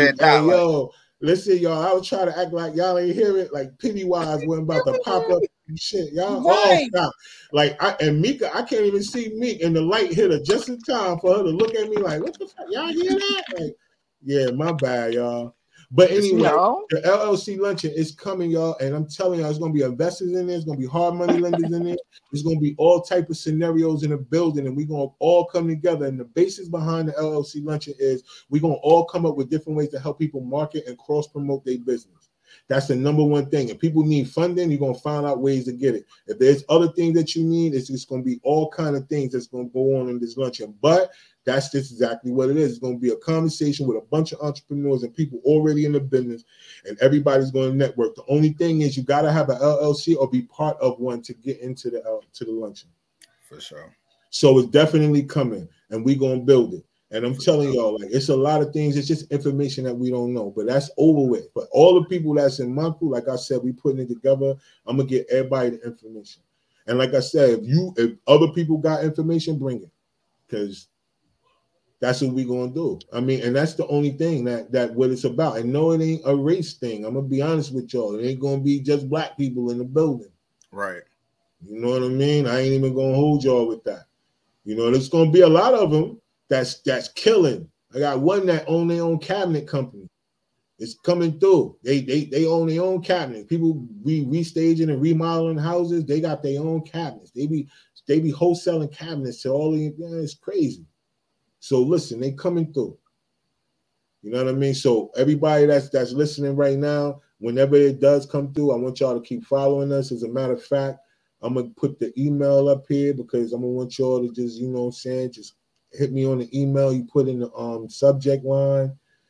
yo. Listen, y'all. I was trying to act like y'all ain't hear it. Like Pennywise wasn't about to pop up and shit. Y'all all stop. Like, and Mika, I can't even see Meek, and the light hit her just in time for her to look at me like, what the fuck? Y'all hear that? Like, yeah, my bad, y'all. But anyway, the LLC luncheon is coming, y'all, and I'm telling y'all, it's gonna be investors in there, it's gonna be hard money lenders in there, there's gonna be all type of scenarios in the building, and we're gonna all come together. And the basis behind the LLC luncheon is we're gonna all come up with different ways to help people market and cross promote their business. That's the number one thing. If people need funding, you're gonna find out ways to get it. If there's other things that you need, it's just gonna be all kind of things that's gonna go on in this luncheon. But that's just exactly what it is. It's gonna be a conversation with a bunch of entrepreneurs and people already in the business, and everybody's gonna network. The only thing is you gotta have an LLC or be part of one to get into the luncheon. For sure. So it's definitely coming, and we're gonna build it. And I'm telling y'all, like, it's a lot of things. It's just information that we don't know, but that's over with. But all the people that's in my crew, like I said, we putting it together. I'm gonna get everybody the information. And like I said, if other people got information, bring it, because that's what we're gonna do. I mean, and that's the only thing that what it's about. And no, it ain't a race thing. I'm gonna be honest with y'all. It ain't gonna be just black people in the building. Right. You know what I mean? I ain't even gonna hold y'all with that. You know, there's gonna be a lot of them that's killing. I got one that own their own cabinet company. It's coming through. They own their own cabinet. People restaging and remodeling houses. They got their own cabinets. They be wholesaling cabinets to all the. It's crazy. So listen, they coming through. You know what I mean? So everybody that's listening right now, whenever it does come through, I want y'all to keep following us. As a matter of fact, I'm gonna put the email up here because I'm gonna want y'all to just, you know what I'm saying, just hit me on the email. You put in the subject line,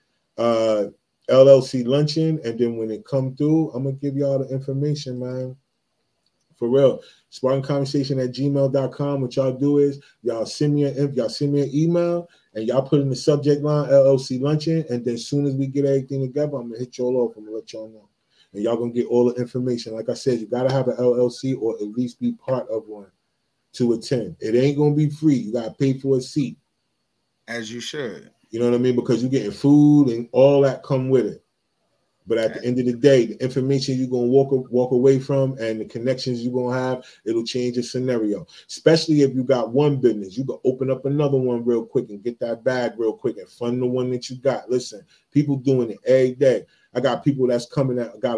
LLC luncheon, and then when it come through, I'm gonna give y'all the information, man. For real. SpartanConversation@gmail.com. What y'all do is y'all send me an email and y'all put in the subject line LLC luncheon, and then as soon as we get everything together, I'm gonna hit y'all off. I'm gonna let y'all know. And y'all gonna get all the information. Like I said, you gotta have an LLC or at least be part of one to attend. It ain't gonna be free. You gotta pay for a seat. As you should. You know what I mean? Because you're getting food and all that come with it. But at the end of the day, the information you're gonna walk away from and the connections you're gonna have, it'll change the scenario. Especially if you got one business, you can open up another one real quick and get that bag real quick and fund the one that you got. Listen, people doing it every day. I got people that's coming that got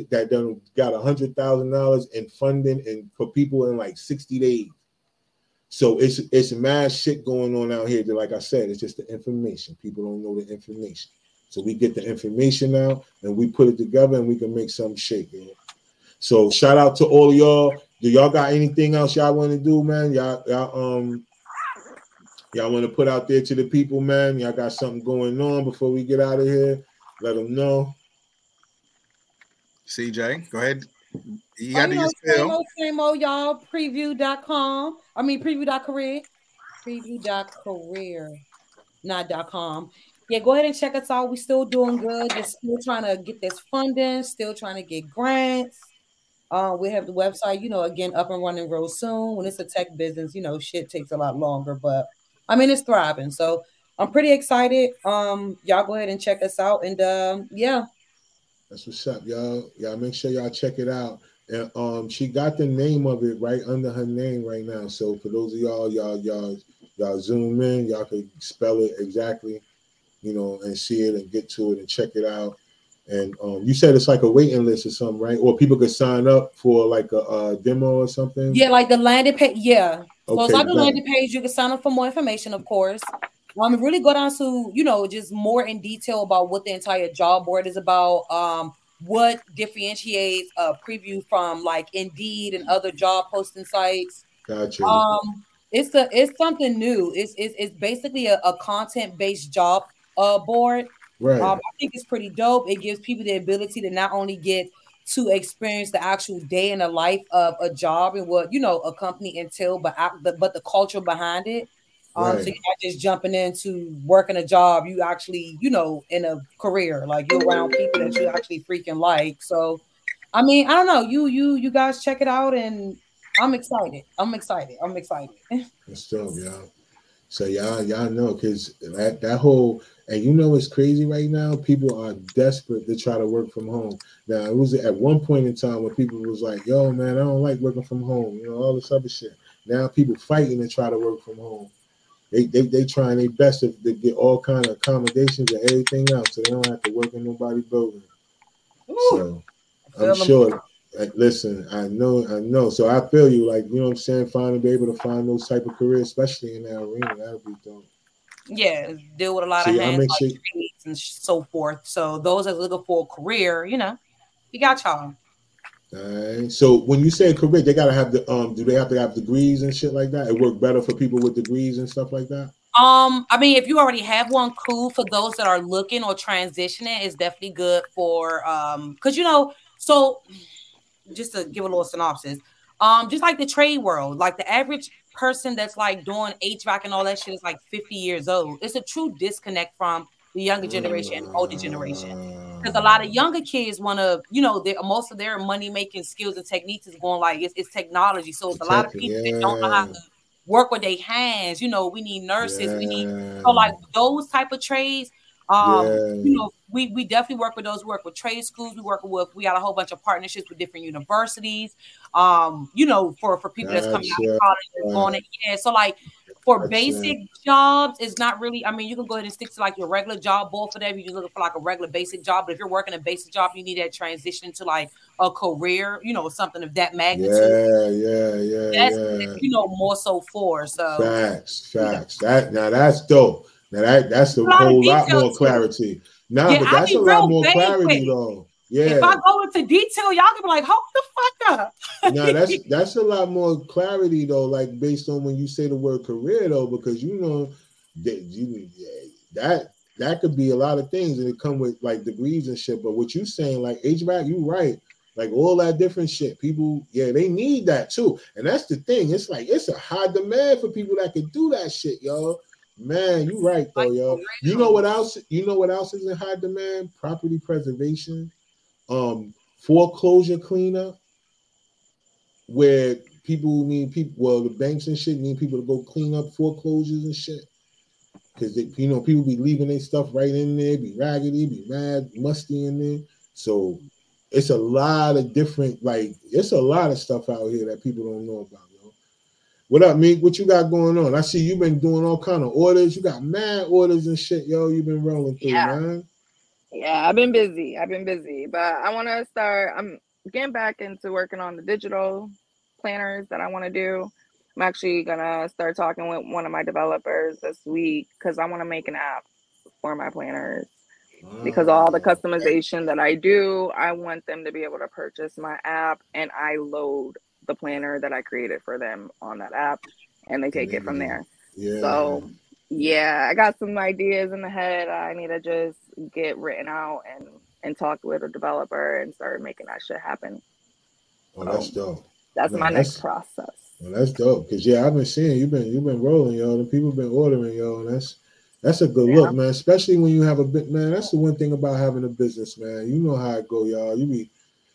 $100,000 in funding and for people in like 60 days. So it's mad shit going on out here. That, like I said, it's just the information. People don't know the information. So we get the information out and we put it together and we can make something shake. Man. So shout out to all of y'all. Do y'all got anything else y'all want to do, man? Y'all want to put out there to the people, man? Y'all got something going on before we get out of here? Let them know. CJ, go ahead. You got to use same old, y'all. Preview.com. I mean, preview.career. Preview.career. Not .com. Yeah, go ahead and check us out. We're still doing good. Just still trying to get this funding. Still trying to get grants. We have the website, again, up and running real soon. When it's a tech business, shit takes a lot longer. But, I mean, it's thriving. So, I'm pretty excited. Y'all go ahead and check us out. And, yeah. That's what's up, y'all. Y'all make sure y'all check it out. And she got the name of it right under her name right now. So for those of y'all zoom in, y'all can spell it exactly, and see it and get to it and check it out. And you said it's like a waiting list or something, right? Or people could sign up for like a demo or something. Yeah, like the landing page. Yeah. So it's like the landing page. You can sign up for more information, of course. Really go down to, just more in detail about what the entire job board is about, what differentiates a preview from like Indeed and other job posting sites. Gotcha. It's something new. It's basically a content-based job board. Right. I think it's pretty dope. It gives people the ability to not only get to experience the actual day in the life of a job and what a company entails, but the culture behind it. Right. So you're not just jumping into working a job. You actually, in a career, like you're around people that you actually freaking like. So, I mean, I don't know. You guys check it out, and I'm excited. That's dope, y'all. So y'all know, because that whole, and it's crazy right now. People are desperate to try to work from home. Now, it was at one point in time where people was like, yo, man, I don't like working from home. All this other shit. Now people fighting to try to work from home. They trying their best to get all kind of accommodations and everything else, so they don't have to work in nobody's building. So I'm sure. Listen, I know. So I feel you. Like, what I'm saying, be able to find those type of careers, especially in that arena, that would be dope. Yeah, deal with a lot of hands and so forth. So those that are looking for a career, We got y'all. All right. So when you say career, they gotta have the do they have to have degrees and shit like that? It work better for people with degrees and stuff like that? I mean, if you already have one, cool. For those that are looking or transitioning, it's definitely good for because so just to give a little synopsis, just like the trade world, like the average person that's like doing HVAC and all that shit is like 50 years old. It's a true disconnect from the younger generation and older generation. Because a lot of younger kids want to, most of their money making skills and techniques is going like it's technology. So it's a lot of people that don't know how to work with their hands. We need nurses. We need like those type of trades. We definitely work with those who work with trade schools. We got a whole bunch of partnerships with different universities. For people that's coming out of college and going in. So like for basic jobs, it's not really, I mean, you can go ahead and stick to like your regular job, both of them. You're just looking for like a regular basic job. But if you're working a basic job, you need that transition to like a career, something of that magnitude. That's more so for. So facts. That's dope. Now that's a whole lot more clarity. But that's a lot more clarity though. Yeah. If I go into detail, y'all can be like, hold the fuck up. No, that's a lot more clarity though, like based on when you say the word career though, because that could be a lot of things and it come with like degrees and shit. But what you saying, like HVAC, you right. Like all that different shit. People, they need that too. And that's the thing. It's like it's a high demand for people that can do that shit, y'all. Man, you right though, yo. You know what else? You know what else is in high demand? Property preservation, foreclosure cleanup, where people need people. Well, the banks and shit need people to go clean up foreclosures and shit, because people be leaving their stuff right in there, be raggedy, be mad, musty in there. So it's a lot of different, it's a lot of stuff out here that people don't know about. What up, Meek? What you got going on? I see you've been doing all kind of orders. You got mad orders and shit, yo. You've been rolling through, man. Yeah, I've been busy, but I want to start. I'm getting back into working on the digital planners that I want to do. I'm actually gonna start talking with one of my developers this week because I want to make an app for my planners. Because all the customization that I do, I want them to be able to purchase my app, and I load the planner that I created for them on that app, and they take it from there. So I got some ideas in the head. I need to just get written out and talk with a developer and start making that shit happen. That's dope. That's my next process. Well, that's dope. Because I've been seeing you've been rolling, yo. The people been ordering, yo, and that's a good look, man. Especially when you have a bit, man. That's the one thing about having a business, man. You know how it go, y'all. You be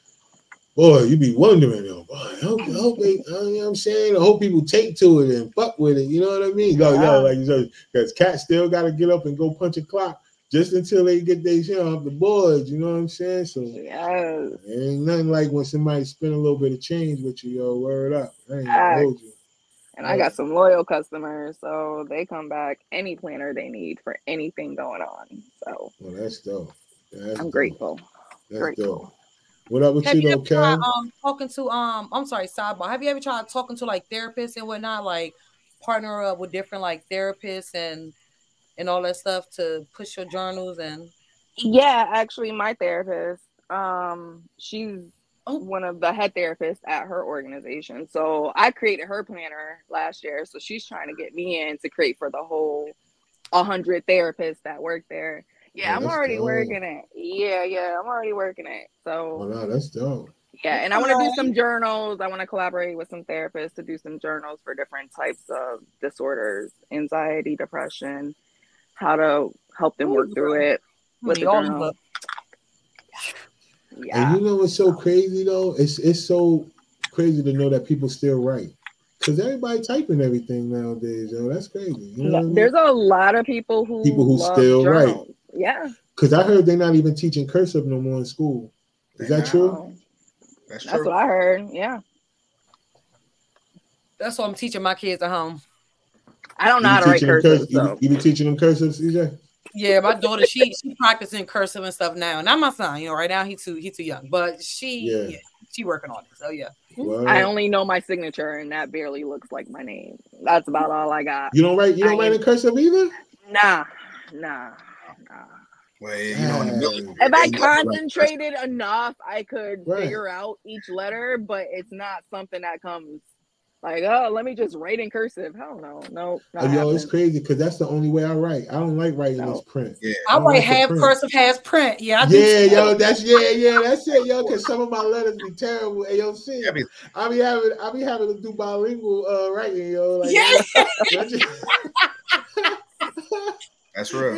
wondering, yo, boy, I hope they, you know what I'm saying? I hope people take to it and fuck with it. You know what I mean? Because cats still got to get up and go punch a clock just until they get their shit off the boards. You know what I'm saying? So it ain't nothing like when somebody spend a little bit of change with you, yo. Word up. I ain't gonna hold you. And I got some loyal customers, so they come back any planner they need for anything going on. So that's dope. I'm grateful. That's dope. What up with you though, Kev? Talking to I'm sorry, sidebar. Have you ever tried talking to like therapists and whatnot, like partner up with different like therapists and all that stuff to push your journals and? Yeah, actually, my therapist, she's one of the head therapists at her organization. So I created her planner last year. So she's trying to get me in to create for the whole 100 therapists that work there. Yeah, I'm already working it. Yeah, I'm already working it. So no, that's dope. Yeah, and I want to do some journals. I want to collaborate with some therapists to do some journals for different types of disorders, anxiety, depression, how to help them work through it with the journal. Yeah. And you know what's so crazy though? It's so crazy to know that people still write. Because everybody typing everything nowadays, yo. That's crazy. You know There's a lot of people who still write. Yeah. Because I heard they're not even teaching cursive no more in school. Is that true? That's what I heard. Yeah. That's what I'm teaching my kids at home. I don't know how to write cursive. You be teaching them cursive, CJ? Yeah, my daughter, she practicing cursive and stuff now. Not my son, right now he's too young, but she working on it. So yeah. Well, I only know my signature, and that barely looks like my name. That's about all I got. You don't write in cursive either? Nah. Well, you know, in the military, if I concentrated enough, I could figure out each letter, but it's not something that comes like, oh, let me just write in cursive. Hell no. It's crazy because that's the only way I write. I don't like writing this print. Yeah, I write half cursive, half print. Yeah, that's it, yo. Because some of my letters be terrible. Hey, yo, see, I be having to do bilingual writing, yo. Like, that's real.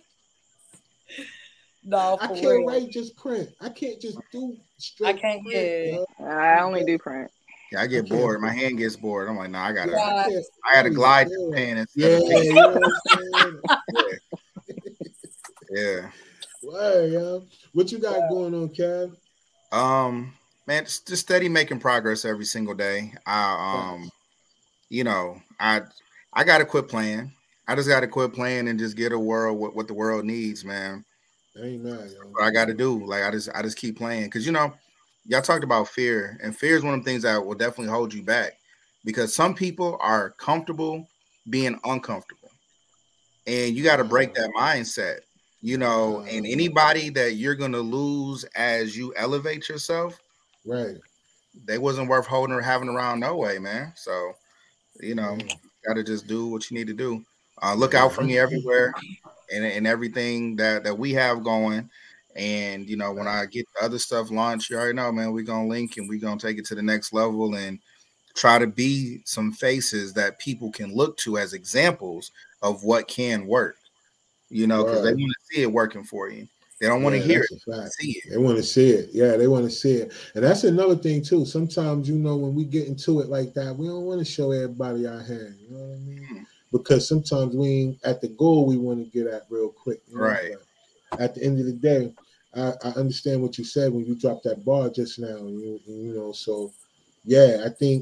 No, I can't write just print. I can't just do straight. I can't print, I only do print. Yeah, I get bored. My hand gets bored. I'm like, no, I gotta glide the pen instead of paint. You know what I'm saying? Yeah. Wow, yo. What you got going on, Kev? Man, just steady making progress every single day. You know, I gotta quit playing. I just gotta quit playing and just get a world what the world needs, man. Amen. What I gotta do. Like I just keep playing. Because you know, y'all talked about fear, and fear is one of the things that will definitely hold you back because some people are comfortable being uncomfortable, and you got to break that mindset, you know. And anybody that you're going to lose as you elevate yourself, right? They wasn't worth holding or having around no way, man. So, you know, got to just do what you need to do. Look out for me everywhere and everything that we have going. And, you know, when I get the other stuff launched, you already know, man, we're going to link and we're going to take it to the next level and try to be some faces that people can look to as examples of what can work, you know, because they want to see it working for you. They don't want to hear it, see it. They want to see it. Yeah, they want to see it. And that's another thing, too. Sometimes, you know, when we get into it like that, we don't want to show everybody our hand. You know what I mean? Because sometimes we ain't at the goal we want to get at real quick. You know? Right. But at the end of the day, I understand what you said when you dropped that bar just now. You know, so yeah, I think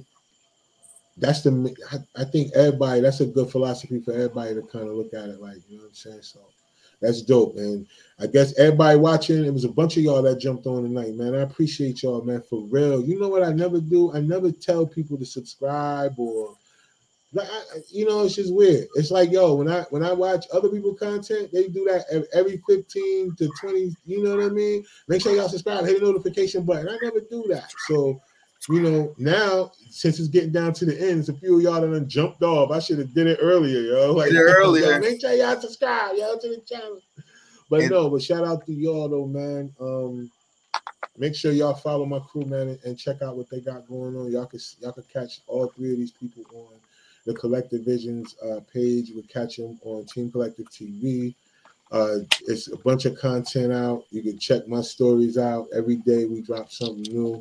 I think everybody, that's a good philosophy for everybody to kind of look at it like, you know what I'm saying? So that's dope. And I guess everybody watching, it was a bunch of y'all that jumped on tonight, man. I appreciate y'all, man, for real. You know what I never do? I never tell people to subscribe or like, you know, it's just weird. It's like, yo, when I watch other people's content, they do that every 15 to 20, you know what I mean? Make sure y'all subscribe, hit the notification button. I never do that. So, you know, now, since it's getting down to the end, it's a few of y'all that done jumped off. I should have did it earlier, yo. Like, yo, make sure y'all subscribe, yo, to the channel. But but shout out to y'all, though, man. Make sure y'all follow my crew, man, and check out what they got going on. Y'all can catch all three of these people on the Collective Visions page. We'll catch them on Team Collective TV. It's a bunch of content out. You can check my stories out. Every day we drop something new.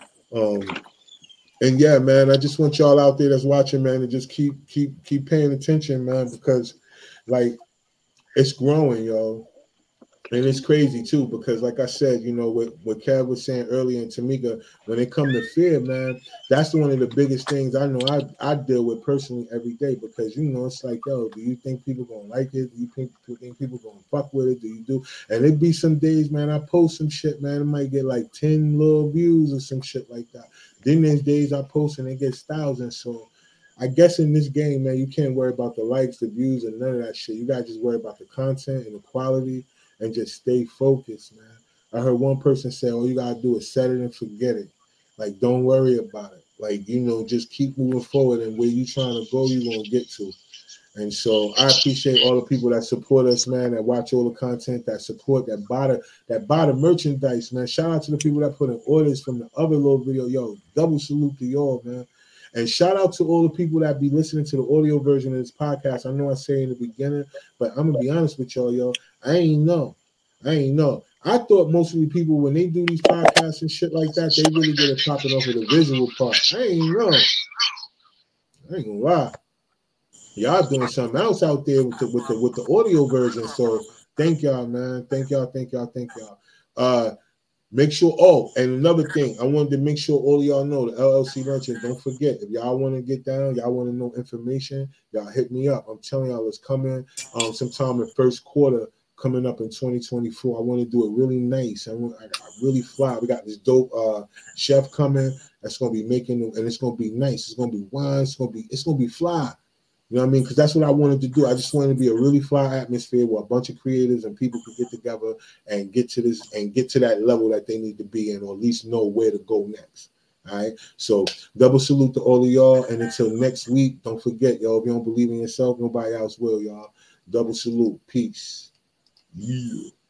And yeah, man, I just want y'all out there that's watching, man, to just keep paying attention, man, because like it's growing, yo. And it's crazy too, because like I said, you know, what Kev was saying earlier and Tamika, when it comes to fear, man, that's one of the biggest things I know I deal with personally every day, because, you know, it's like, yo, do you think people gonna like it? Do you think people gonna fuck with it? Do you do? And it be some days, man, I post some shit, man, it might get like 10 little views or some shit like that. Then there's days I post and it gets thousands. So I guess in this game, man, you can't worry about the likes, the views, and none of that shit. You gotta just worry about the content and the quality and just stay focused, man. I heard one person say, all you gotta do is set it and forget it. Like, don't worry about it. Like, you know, just keep moving forward, and where you trying to go, you're gonna get to. And so I appreciate all the people that support us, man, that watch all the content, that support, that buy the merchandise, man. Shout out to the people that put in orders from the other little video. Yo, double salute to y'all, man. And shout out to all the people that be listening to the audio version of this podcast. I know I say in the beginning, but I'm gonna be honest with y'all, yo. I ain't know. I thought most of the people, when they do these podcasts and shit like that, they really get it popping off of the visual part. I ain't know. I ain't gonna lie. Y'all doing something else out there with the audio version. So thank y'all, man. Thank y'all. Make sure, and another thing, I wanted to make sure all of y'all know, the LLC Luncheon, don't forget, if y'all want to get down, y'all want to know information, y'all hit me up. I'm telling y'all, it's coming sometime in first quarter, coming up in 2024. I want to do it really nice. I really fly. We got this dope chef coming that's going to be making, and it's going to be nice. It's going to be wine. It's going to be fly. You You know what I mean? Because that's what I wanted to do. I just wanted to be a really fly atmosphere where a bunch of creators and people could get together and get to this and get to that level that they need to be in, or at least know where to go next. All right. So double salute to all of y'all. And until next week, don't forget, y'all, if you don't believe in yourself, nobody else will, y'all. Double salute. Peace. Yeah.